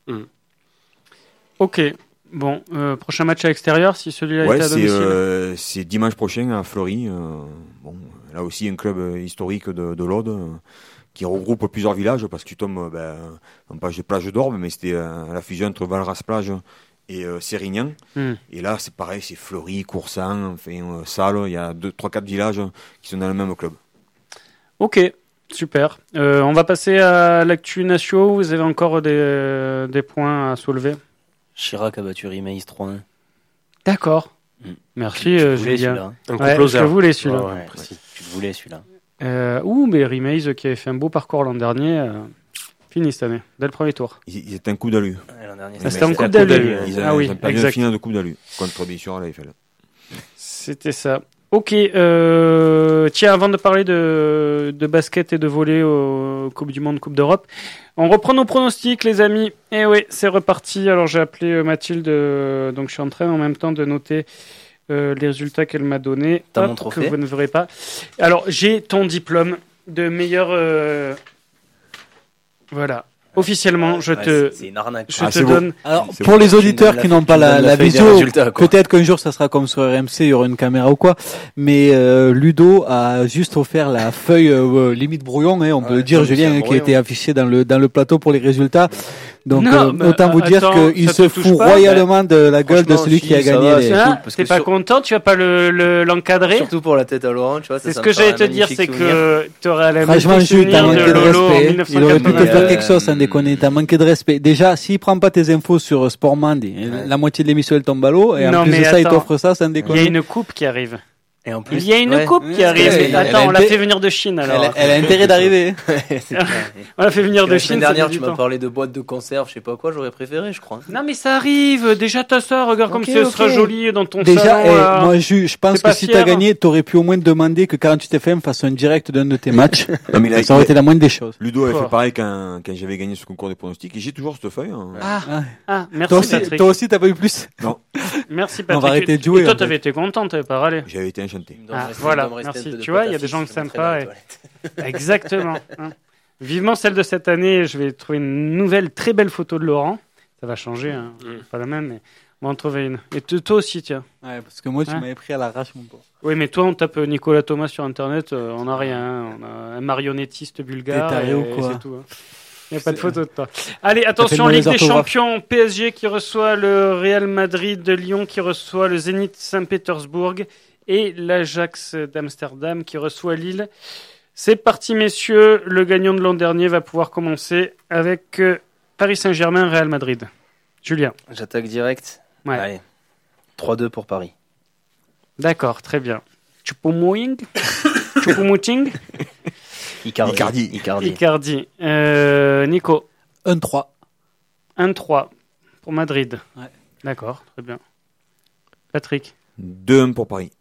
Ok. Bon, euh, prochain match à l'extérieur, si celui-là Ouais, était à c'est, domicile. euh, c'est dimanche prochain à Fleury. Euh, bon, là aussi un club euh, historique de, de l'Aude euh, qui regroupe plusieurs villages parce que tu tombes, euh, ben, non pas chez Plage d'Orbe, mais c'était euh, la fusion entre Valras-Plage et euh, Sérignan. Hmm. Et là, c'est pareil, c'est Fleury, Coursan, enfin, euh, Salles. Il y a deux, trois, quatre villages qui sont dans le même club. Ok, super. Euh, on va passer à l'actu Natio. Vous avez encore des, des points à soulever? Chirac a battu Rimeis trois un. D'accord. Merci euh, Tu voulais Julien. celui-là, hein. Un coup Ouais, closer. je le voulais celui-là. Ouais, ouais, Ouais, précis. Tu le voulais celui-là. Euh, ouh, mais Rimaze qui avait fait un beau parcours l'an dernier, euh, fini cette année, dès le premier tour. Ils, ils étaient un coup d'alu. Ouais, l'an dernier, Ça, c'était c'était en la Coupe Coupe d'alu. d'alu, Ils, ouais. avaient- Ah oui, ils ont perdu exact. la finale de Coupe d'alu contre Bisson à l'A F L. C'était ça. Ok, euh, tiens, avant de parler de, de basket et de volley au Coupe du Monde, Coupe d'Europe, on reprend nos pronostics, les amis. Et oui, c'est reparti. Alors, j'ai appelé euh, Mathilde, euh, donc je suis en train en même temps de noter euh, les résultats qu'elle m'a donnés. T'as Hop, mon trophée. que vous ne verrez pas. Alors, j'ai ton diplôme de meilleur... euh, Voilà. Officiellement, je Ouais, te, c'est- c'est une arnaque. je Ah, te c'est beau. donne... Alors, C'est pour bon. les Tu me auditeurs donnes qui la- n'ont pas tu me la, donnes la la feuille des visio, résultats, quoi. peut-être qu'un jour ça sera comme sur R M C, il y aura une caméra ou quoi. Mais euh, Ludo a juste offert la feuille euh, limite brouillon, hein, on peut Ouais, le dire, non, mais c'est Julien, un hein, qui a brouillon. été affiché dans le dans le plateau pour les résultats. Donc Non, euh, mais autant vous dire attends, qu'il ça se te touche fout pas, royalement de la gueule de Franchement, celui si, qui a ça gagné. va, les- c'est Ah, cool, parce t'es que pas sur- content, tu vas pas le, le- l'encadrer. Surtout pour la tête à Laurent, tu vois. ça, C'est ce ça que me j'allais fera te un dire, magnifique c'est souvenir. que tu aurais la Franchement, même Jules, t'as souvenir de manqué de Lolo en respect. Il aurait pu te mille neuf cent quatre-vingt-dix. faire Euh, quelque chose sans déconner. T'as manqué de respect. Déjà, s'il prend pas tes infos sur Sportman, la moitié de l'émission elle tombe à l'eau. Et Non, en plus mais de ça, il attends. t'offre ça sans Il y a déconner. une coupe qui arrive. Et en plus, Il y a une ouais. coupe qui Ouais, arrive. elle a- Attends, elle on a l'a été- fait venir de Chine alors. Elle a, elle a intérêt d'arriver. C'est clair. On l'a fait venir de La Chine. semaine ça dernière, fait tu du m'as temps. parlé de boîtes de conserve, je sais pas quoi, j'aurais préféré, je crois. Non mais ça arrive. Déjà t'as ça. Regarde comme Ok, ce ok. sera joli dans ton Déjà, salon. eh, là. moi, je, je pense T'es pas que si fier, t'as gagné, t'aurais pu au moins demander que quarante-huit F M fasse un direct d'un de tes matchs. Non, mais il a- Ça aurait il a- été la moindre des choses. Ludo avait Quoi fait pareil quand, quand j'avais gagné ce concours de pronostics et j'ai toujours cette feuille. hein. Ah, Ah. ah, merci Toi aussi, Patrick. toi aussi, t'as pas eu plus. Merci On Patrick. va arrêter de Et jouer, toi en fait. t'avais été content, t'avais pas râlé. J'avais été enchanté. Il me doit Ah, me rester- voilà, il doit me rester merci. un peu de Tu vois, pâte à il y a des fixe, gens ça qui s'aiment m'entraîne dans pas les et- toilettes. Exactement. hein. Vivement celle de cette année. Je vais trouver une nouvelle très belle photo de Laurent. Ça va changer, hein. pas la même, mais on va en trouver une. Et t- toi aussi, tiens. Ouais, parce que moi, tu Hein m'avais pris à l'arrache, mon pauvre. Oui, mais toi, on tape Nicolas Thomas sur Internet, euh, on n'a rien. hein. On a un marionnettiste bulgare. T'es taré et, ou et quoi c'est tout. hein. Il n'y a pas de photo de toi. Allez, attention, mauvaise Ligue des orthographe. Champions, P S G qui reçoit le Real Madrid de Lyon, qui reçoit le Zénith Saint-Pétersbourg et l'Ajax d'Amsterdam qui reçoit Lille. C'est parti, messieurs. Le gagnant de l'an dernier va pouvoir commencer avec euh, Paris Saint-Germain, Real Madrid. Julien. J'attaque direct. Ouais. Allez. trois deux pour Paris. D'accord, très bien. Choupo-Moting Choupo-Moting Icardi. Icardi. Icardi. Icardi. Euh, Nico. un trois. un trois pour Madrid. Ouais. D'accord, très bien. Patrick. deux un pour Paris.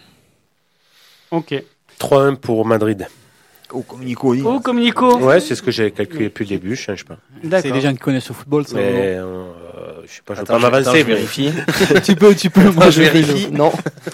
Ok. trois un pour Madrid. Oh, comme Nico dit. Oh, comme Nico. Ouais, c'est ce que j'ai calculé depuis le début, je change pas. C'est D'accord. des gens qui connaissent le football, ça. Mais euh, je sais pas, je veux Attends, pas m'avancer. attends, je mais- vérifie. tu peux, tu peux. Moi, je vérifie. Non.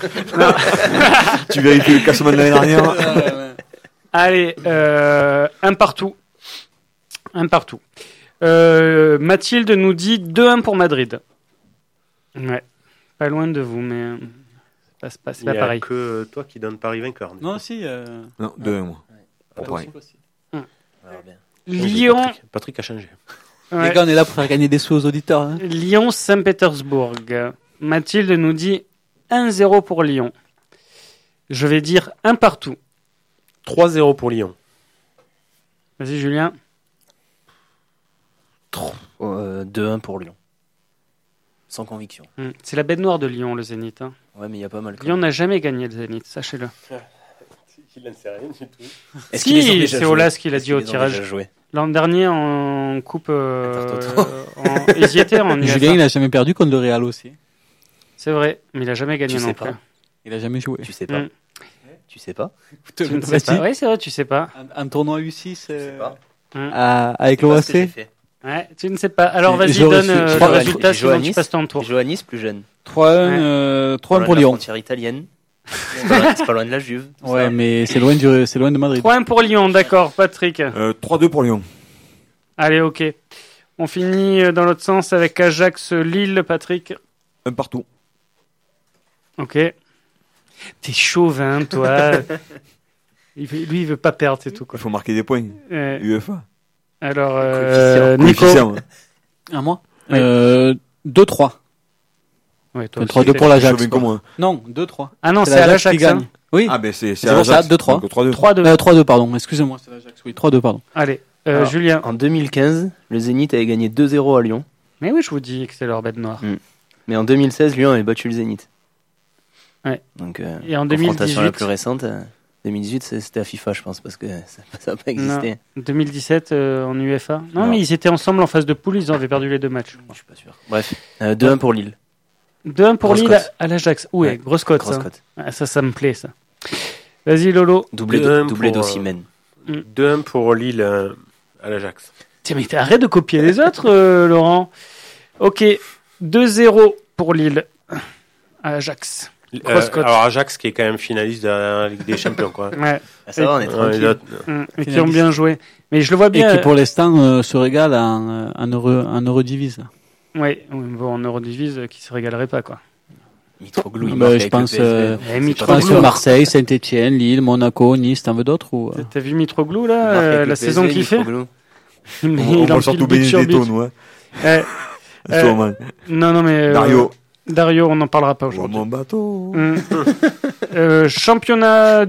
Tu vérifies le classement de l'année dernière. Allez, euh, un partout. Un partout. Euh, Mathilde nous dit deux un pour Madrid. Ouais. Pas loin de vous, mais euh, c'est pas, c'est pas, c'est Il pas y a pareil. que toi qui donne Paris vainqueur. Non, si. Euh... Non, deux un moi. Pour Paris. On verra bien. Lyon. Patrick, Patrick a changé. Ouais. Les gars, on est là pour faire gagner des sous aux auditeurs. Hein. Lyon, Saint-Pétersbourg. Mathilde nous dit un zéro pour Lyon. Je vais dire un partout. trois zéro pour Lyon. Vas-y, Julien. Euh, deux un pour Lyon. Sans conviction. Hmm. C'est la bête noire de Lyon, le Zénith. hein. Ouais, mais il y a pas mal. quand Lyon même. n'a jamais gagné le Zénith, sachez-le. Il n'en sait rien du tout. Est-ce Si, qu'ils les ont déjà c'est joués Olas qui l'a Est-ce dit au qu'ils les ont tirage. déjà joués L'an dernier, en coupe... Euh, Intertoto. en... Ils y étaient en U F A. Julien, il a jamais perdu contre le Real aussi. C'est vrai, mais il a jamais gagné Tu non sais plus. pas. Il a jamais joué. Tu sais pas. Mm. Tu sais pas. Tu ne sais pas. Oui, c'est vrai, tu sais pas. Un, un tournoi U six euh, sais pas. Hmm. à- avec C'est pas ce que j'ai l'O A C. fait. Ouais, tu ne sais pas. Alors J'ai- vas-y, j'aurais donne su- euh, j'ai le joué à- résultat, j'ai joué à sinon tu Nice. passes ton tour. J'ai joué à Nice plus jeune. trois un Ouais. euh, Pas trois un loin pour de la Lyon. frontière italienne. C'est pas loin- c'est pas loin de la Juve. tout Ouais, ça. mais c'est loin, du, c'est loin de Madrid. trois un pour Lyon, d'accord, Patrick. Euh, trois deux pour Lyon. Allez, ok. On finit euh, dans l'autre sens avec Ajax-Lille, Patrick. Un partout. Ok. T'es chauvin, toi. il veut- lui, il veut pas perdre, c'est tout, Il quoi. faut marquer des points. Euh, U F A. alors, euh, Coefficient. Nico. Coefficient, hein. À moi Oui. euh, deux trois. Ouais, toi aussi. trois deux pour l'Ajax. Chauvin comme moi. Non, deux trois. Ah non, c'est, C'est à l'Ajax l'Ajax. qui hein. gagne. Oui, Ah, ben c'est, c'est C'est pour ça, Ajax. deux trois. Donc, trois deux. trois deux. euh, trois deux, pardon. Excusez-moi, c'est l'Ajax. Oui, trois deux, pardon. Allez, euh, Alors, Julien. En deux mille quinze, le Zénith avait gagné deux zéro à Lyon. Mais oui, je vous dis que c'est leur bête noire. Mais en deux mille seize, Lyon avait battu le Zénith. Ouais. Donc, euh, Et en confrontation deux mille dix-huit la plus récente, euh, deux mille dix-huit, c'est- c'était à FIFA, je pense, parce que ça n'a pas existé. Non. deux mille dix-sept euh, en U E F A. Non, Non. mais ils étaient ensemble en phase de poule, ils avaient perdu les deux matchs. Je suis pas sûr. Bref, euh, deux un pour Lille. deux un pour Grosse Lille cote. à, à l'Ajax. Ouais, Ouais, grosse cote. grosse ça. cote. Ah, ça, ça me plaît, ça. Vas-y, Lolo. Doublé, deux un doublé pour, d'Osimhen. deux un pour Lille euh, à l'Ajax. Tiens, mais arrête de copier les autres, euh, Laurent. Ok, deux zéro pour Lille à Ajax. Grosse Euh, cote. alors Ajax qui est quand même finaliste de la Ligue des Champions, quoi. Ouais. Ah, ça va, on est Ouais, tranquille. les autres, Hum, et qui ont bien joué. Mais je le vois Et bien. qui pour l'instant euh, se régale en, euh, en, Euro, en Eurodivise. Ouais, bon, en Eurodivise, euh, qui se régalerait pas, quoi. Mitroglou, il Bah, marque je avec pense, le P S G. euh, Eh, je pense Mitroglou. que Marseille, Saint-Etienne, Lille, Monaco, Nice, t'en veux d'autres ou... euh T'as vu Mitroglou, Il là, marque euh, avec la le P S G, saison qu'il fait Mitroglou. Mais On, il on va empile surtout but sur Benedetto, but. nous. Hein. Eh, euh, Sûrement. non, non, mais... euh, Dario. Dario, on n'en parlera pas Oh, aujourd'hui. mon bateau. Hum. Euh, championnat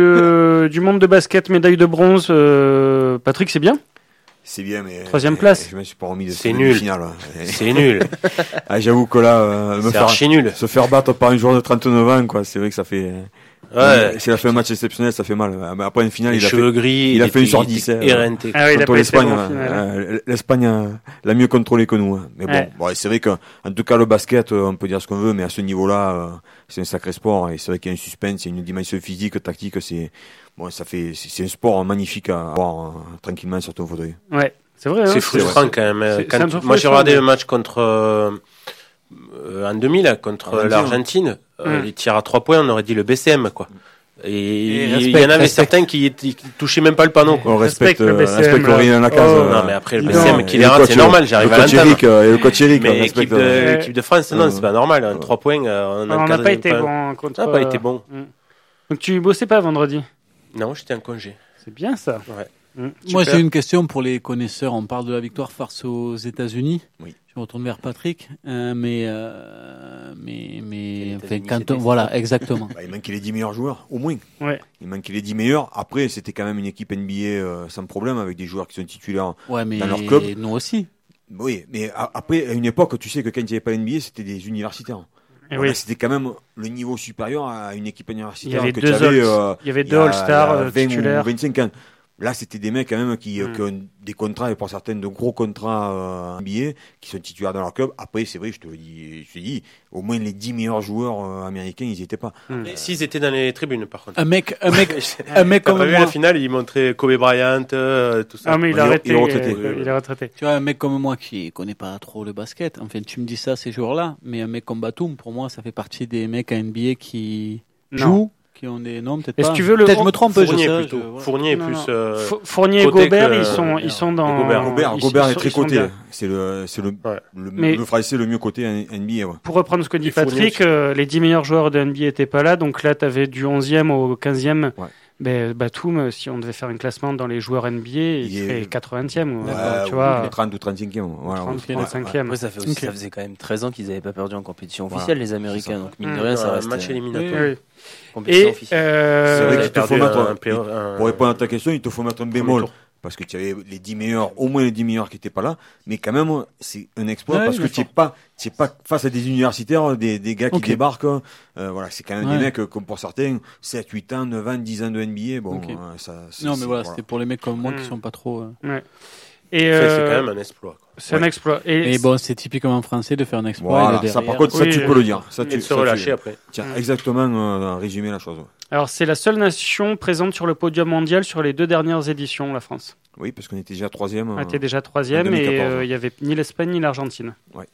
de, du monde de basket, médaille de bronze. euh, Patrick, c'est bien. C'est bien, mais. Troisième place. Je me suis pas remis de C'est cette nul. demi-finale, hein. C'est nul. Ah, j'avoue que là, euh, me C'est faire, archi nul. se faire battre par un joueur de trente-neuf ans, quoi, c'est vrai que ça fait. Ouais. S'il a fait un match exceptionnel, ça fait mal. Mais après une finale, Les il a cheveux fait. gris. il a était- fait une sur était dix, hein. éreinté. Ah oui, il a Contre pas été l'Espagne, bon en hein. finale. Euh, l'Espagne euh, l'a mieux contrôlé que nous. hein. Mais bon, Ouais. bon, c'est vrai qu'en tout cas le basket, euh, on peut dire ce qu'on veut, mais à ce niveau-là, euh, c'est un sacré sport. Et c'est vrai qu'il y a un suspense, il y a une dimension physique, tactique. C'est bon, ça fait, c'est c'est un sport magnifique à voir euh, tranquillement sur ton fauteuil. Ouais, c'est vrai. hein, C'est frustrant quand même. c'est- Quand c'est un tu- peu moi j'ai frustrant, regardé mais- le match contre euh, euh, en deux mille là, contre Argentine. l'Argentine. Euh, Mm. Les tirs à trois points, on aurait dit le B C M quoi. Et Et il y respect, en avait respect. certains qui, qui touchaient même pas le panneau quoi. On respecte, Respecte le euh, B C M, respecte là. rien à la case. Oh, euh, Non mais après le dis B C M donc. qui Et les le rate coach, c'est normal, j'arrive à Le coach l'entendre. Eric, euh, et le coach Eric, on Mais équipe respecte. de, euh, équipe de France, non, Euh, c'est pas normal. Un trois points, euh, on Alors, on n'a encadre pas des été points. bon contre. On n'a pas été bon. euh, hum. Donc tu bossais pas vendredi. Non, j'étais en congé. C'est bien ça. Ouais. Hum. Moi, Super. j'ai une question pour les connaisseurs. On parle de la victoire face aux États-Unis. Oui. Je me retourne vers Patrick. Euh, mais, euh, mais, mais, Les enfin, États-Unis, quand c'était on, ça. voilà, exactement. Bah, il manquait les dix meilleurs joueurs, au moins. Ouais. Il manquait les dix meilleurs. Après, c'était quand même une équipe N B A euh, sans problème, avec des joueurs qui sont titulaires. Ouais, mais Dans leur club. nous aussi. Oui, mais a- après, à une époque, tu sais que quand il n'y avait pas N B A, c'était des universitaires. Et Voilà, oui. C'était quand même le niveau supérieur à une équipe universitaire Il y avait que deux tu avais, All- euh, il y avait il y deux a- All-Stars, il y a euh, vingt titulaires. ou vingt-cinq ans. Là, c'était des mecs quand même qui, Mm. qui ont des contrats, et pour certains de gros contrats euh, N B A, qui sont titulaires dans leur club. Après, c'est vrai, je te le dis, je te dis, au moins les dix meilleurs joueurs euh, américains, ils n'y étaient pas. Mais s'ils étaient dans les tribunes, par contre. Un mec, un mec, un mec T'as comme pas vu moi. la finale, ils montraient Kobe Bryant, euh, tout ça. Ah mais il Il a est- arrêté. il est retraité. euh, Il est retraité. Tu vois, un mec comme moi qui connaît pas trop le basket, enfin, tu me dis ça ces jours-là, mais un mec comme Batum, pour moi, ça fait partie des mecs à N B A qui Non. jouent, qui ont des noms, peut-être Est-ce pas. que tu veux le- Peut-être je me trompe, Fournier je sais, plutôt. je- voilà. Fournier est Non, plus. non. euh, Fo- Fournier et côté Gobert, que- ils sont, ils sont dans. Gobert. Gobert, ils- Gobert ils est sont- très ils sont coté. bien. C'est le, c'est le, Ouais. le, Mais- le français le mieux coté en N B A. Ouais. Pour reprendre ce que dit Et Fournier Patrick, aussi. euh, les dix meilleurs joueurs de N B A n'étaient pas là, donc là, tu avais du onzième au quinzième. Ouais. Ben, Batum, euh, si on devait faire un classement dans les joueurs N B A, il, Il est- serait quatre-vingtième. Ou, Ouais, tu ou vois, trente ou trente-cinquième. Voilà, trente, ouais. trente-cinquième. Après, ça, fait aussi, Ok. ça faisait quand même treize ans qu'ils n'avaient pas perdu en compétition Voilà. officielle, les Américains. ça. Donc, mine Mm. de rien, ça un reste. match euh, éliminatoire. Oui, oui. compétition Et officielle. euh, C'est vrai Il que a qu'il te faut perdu mettre un un- P O, un- Pour répondre à ta question, il te faut mettre un bémol. tour. Parce que tu avais les dix meilleurs, au moins les dix meilleurs qui n'étaient pas là. Mais quand même, c'est un exploit Ouais, parce que bien tu n'es sûr. pas, tu es pas face à des universitaires, des, des gars qui Ok. débarquent. Euh, voilà, c'est quand même Ouais. des mecs, euh, comme pour certains, sept, huit ans, neuf ans, dix ans de N B A. Bon, Ok. euh, ça, c'est- Non, mais c'est- voilà, c'était pour les mecs comme moi Mm. qui sont pas trop. euh. ouais. Et Fait, C'est euh, quand même un exploit. quoi. c'est un Ouais. exploit. Et, Et bon, c'est typiquement français de faire un exploit. Voilà, et de ça derrière- par contre, ça Oui, tu euh, peux le dire. Ça, Et tu, de se ça, tu- relâcher après. Tiens, Mm. exactement, euh, résumer la chose. ouais. alors, c'est la seule nation présente sur le podium mondial sur les deux dernières éditions, la France. Oui, parce qu'on était déjà troisième. On euh, était déjà troisième en et deux mille quatorze. euh, il y avait ni l'Espagne ni l'Argentine. Ouais.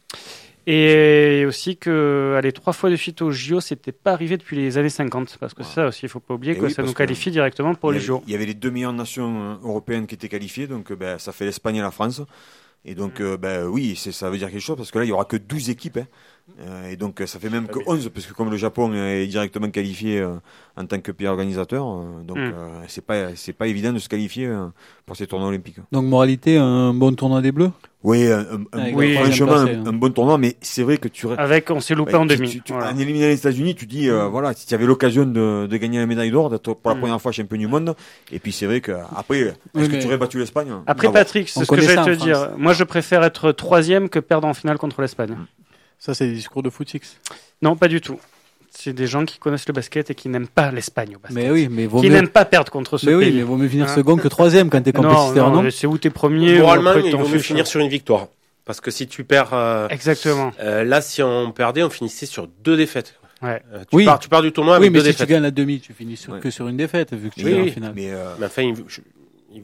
Et aussi que aller trois fois de suite au J O, c'était pas arrivé depuis les années cinquante, parce que Voilà. ça aussi, il faut pas oublier Et que oui, ça parce nous que qualifie directement pour il y les avait- J O. Il y avait les deux meilleures nations euh, européennes qui étaient qualifiées, donc euh, ben, ça fait l'Espagne et la France. Et donc, Mm. euh, ben, oui, c'est, ça veut dire quelque chose, parce que là, il y aura que douze équipes. Hein. Euh, et donc, euh, ça fait même que onze, parce que comme le Japon est directement qualifié euh, en tant que pays organisateur, euh, donc Mm. euh, c'est pas c'est pas évident de se qualifier euh, pour ces tournois olympiques. Donc, moralité, un bon tournoi des Bleus. Oui, un, un- un- Avec Oui, le franchement, troisième un, placé, un bon tournoi, mais c'est vrai que tu... Avec, on s'est loupé Ouais, en tu- demi. tu- tu- Voilà. En éliminant les États-Unis, tu dis, euh, voilà, si tu avais l'occasion de, de gagner la médaille d'or, d'être pour la Mm. première fois champion du monde, et puis c'est vrai que après, est-ce Oui, que mais- tu aurais battu l'Espagne? Après, Bravo. Patrick, On c'est ce que connaît je vais ça te en France. dire. Moi, je préfère être troisième que perdre en finale contre l'Espagne. Ça, c'est des discours de footix. Non, pas du tout. c'est des gens qui connaissent le basket et qui n'aiment pas l'Espagne au basket. Mais oui, mais vaut qui mieux... n'aiment pas perdre contre ce mais pays. oui, mais vaut mieux finir Hein second que troisième quand t'es compétiteur, non, non, non c'est où t'es premier. Moralement, après, il t'en vaut mieux fiches. finir sur une victoire. Parce que si tu perds... Euh, Exactement. Euh, là, si on perdait, on finissait sur deux défaites. Ouais. Euh, tu, oui. pars, tu pars du tournoi oui, avec mais deux si défaites. tu gagnes la demi, tu finis sur, ouais. que sur une défaite, vu que tu oui, gagnes oui. en finale. Mais, euh, Mais enfin, il, je, il,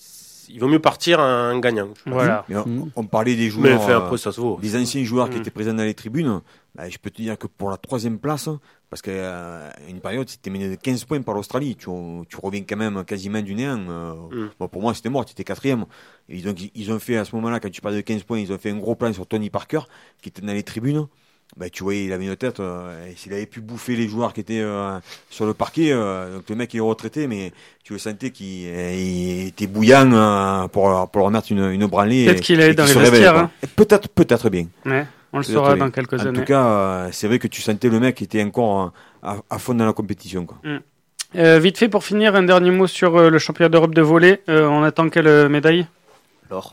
il vaut mieux partir en gagnant. Voilà. mais on, Mmh. on parlait des Mais joueurs, enfin, euh, après, ça se vaut. des anciens joueurs qui Mmh. étaient présents dans les tribunes. Bah, je peux te dire que pour la troisième place, parce qu'à euh, une période, c'était mené de quinze points par l'Australie. Tu, tu reviens quand même quasiment du néant. Euh, Mm. bon, pour moi, c'était mort. Tu étais quatrième. Et donc, ils ont fait à ce moment-là, quand tu parles de quinze points, ils ont fait un gros plan sur Tony Parker, qui était dans les tribunes. Bah, tu voyais, il avait une tête. Euh, et s'il avait pu bouffer les joueurs qui étaient euh, sur le parquet, euh, donc le mec il est retraité, mais tu le sentais qu'il euh, il était bouillant euh, pour, pour leur mettre une, une branlée. Peut-être et- qu'il allait et dans qu'il les se réveille, vestiaires, quoi. hein. Et Peut-être, peut-être bien. Ouais. On le Peut-être saura bien. dans quelques en années. En tout cas, euh, c'est vrai que tu sentais le mec qui était encore euh, à, à fond dans la compétition, quoi. Mm. Euh, vite fait pour finir, un dernier mot sur euh, le championnat d'Europe de volley. Euh, on attend quelle euh, médaille? L'or.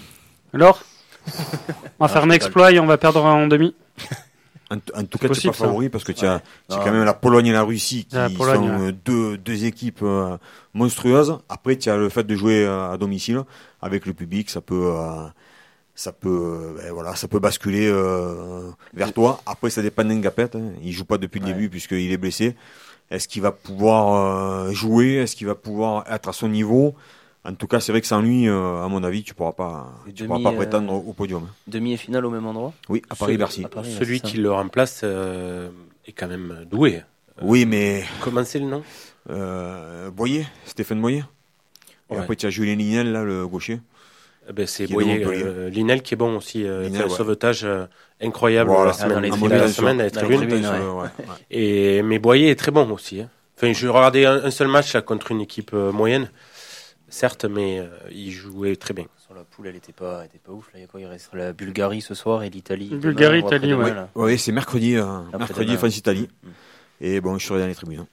L'or. On va faire un je exploit et on va perdre en demi. En, t- en tout cas, tu possible, pas ça. favori parce que tu as, tu as Non. quand même la Pologne et la Russie qui La Pologne, sont ouais. euh, deux, deux équipes euh, monstrueuses. Après, tu as le fait de jouer euh, à domicile avec le public, ça peut, euh, ça peut, euh, ben voilà, ça peut basculer euh, vers toi. Après, ça dépend d'Engapet. Hein. Il joue pas depuis le Ouais. début puisqu'il est blessé. Est-ce qu'il va pouvoir euh, jouer? Est-ce qu'il va pouvoir être à son niveau? En tout cas, c'est vrai que sans lui, euh, à mon avis, tu pourras pas, Et tu demi, pourras pas euh, prétendre au, au podium. Demi et finale au même endroit. Oui, à Paris-Bercy. à Paris, ouais, Celui c'est ça. qui le remplace euh, est quand même doué. Euh, Oui, mais Comment c'est le nom? euh, Boyer, Stéphane Boyer. Et Ouais. après, tu as Julien Linel, là, le gaucher. Eh ben, c'est Qui est Boyer, de Montpellier. euh, Linel qui est bon aussi. Euh, Linel, fait un ouais. sauvetage euh, incroyable Voilà, la c'est semaine, dans les la tribunes, semaine à la dans les tribune. tribunes, ouais. ouais, ouais. Et mais Boyer est très bon aussi. Hein. Enfin, je regardais un, un seul match là, contre une équipe euh, moyenne, certes, mais euh, il jouait très bien. Sur la poule, elle était pas, elle était pas ouf. Là, il y a quoi? Il reste la Bulgarie ce soir et l'Italie. demain, Bulgarie, ou après-demain, Italie, ouais. là. Oui, c'est mercredi, euh, Après mercredi, demain. France-Italie. Mm. Et bon, je serai dans les tribunes.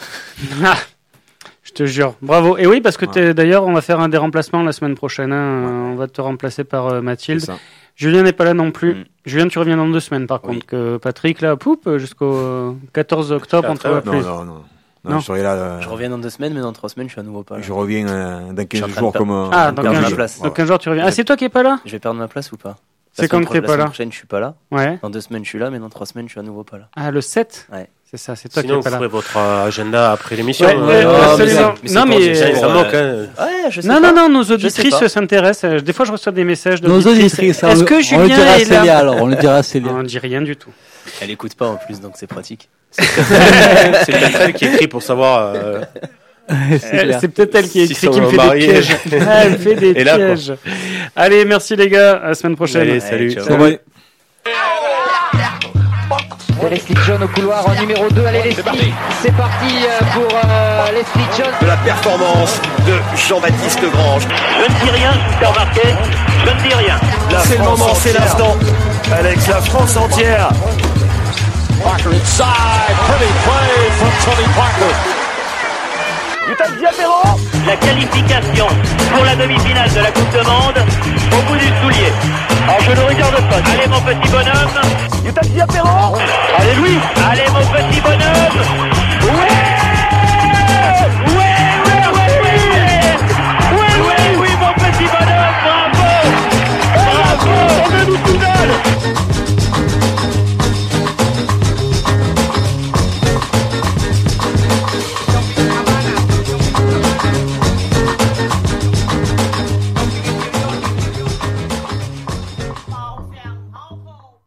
Ah, je te jure. Bravo. Et oui, parce que Ouais. t'es- d'ailleurs, on va faire un des remplacements la semaine prochaine. hein. Ouais. Euh, On va te remplacer par euh, Mathilde. C'est ça. Julien n'est pas là non plus. Mm. Julien, tu reviens dans deux semaines par Oui. contre. Que Patrick, là, poup, jusqu'au euh, quatorze octobre, on ne te voit Quatre, plus. Non, non, non. Non, Non. je serai là. euh, Je reviens dans deux semaines, mais dans trois semaines, je suis à nouveau pas là. je reviens euh, dans Je suis en quinze train de jours faire- comme. euh, Ah, comme dans perdre quinze ma juge. place. Voilà. Donc un jour, tu reviens. Ah, c'est toi qui es pas là? Je vais perdre ma place ou pas? C'est La quand semaine que t'es pro- pas La là? semaine prochaine, je suis pas là. Ouais. Dans deux semaines, je suis là, mais dans trois semaines, je suis à nouveau pas là. Ah, le sept? Ouais. C'est ça, c'est toi Sinon, qui vous es pas là. ferez votre euh, agenda après l'émission. Ouais, hein. ouais, non, ouais, mais absolument. c'est- mais c'est Non, pour mais. des gens, Ça, euh, ça manque, hein. Ouais, je sais Non, pas. non, non, nos Je sais auditrices pas. s'intéressent. Euh, Des fois, je reçois des messages Nos d'auditrices. auditrices, on Est-ce le- que on le Julien dira à est Célia, là? alors, on le dira à Célia. On ne dit rien du tout. Elle écoute pas en plus, donc c'est pratique. C'est peut-être elle qui écrit pour savoir. euh, C'est Elle- clair. C'est peut-être elle qui Si écrit, qui me sont fait mariés. des pièges. Ah, elle fait des Et là, quoi. pièges. Allez, merci les gars. À la semaine prochaine. Allez, salut. ciao. Salut. Ouais. Leslie John au couloir en numéro deux. Allez, Leslie. C'est parti euh, pour euh, Leslie John. De la performance de Jean-Baptiste Grange. Je ne dis rien, c'est remarqué. Je ne dis rien. La C'est le France moment, c'est entière. l'instant. Alex, la France entière. Parker inside. Pretty play from Tony Parker. La qualification pour la demi-finale de la Coupe de Monde au bout du soulier. Alors je ne regarde pas. Allez mon petit bonhomme. Allez Louis. Allez mon petit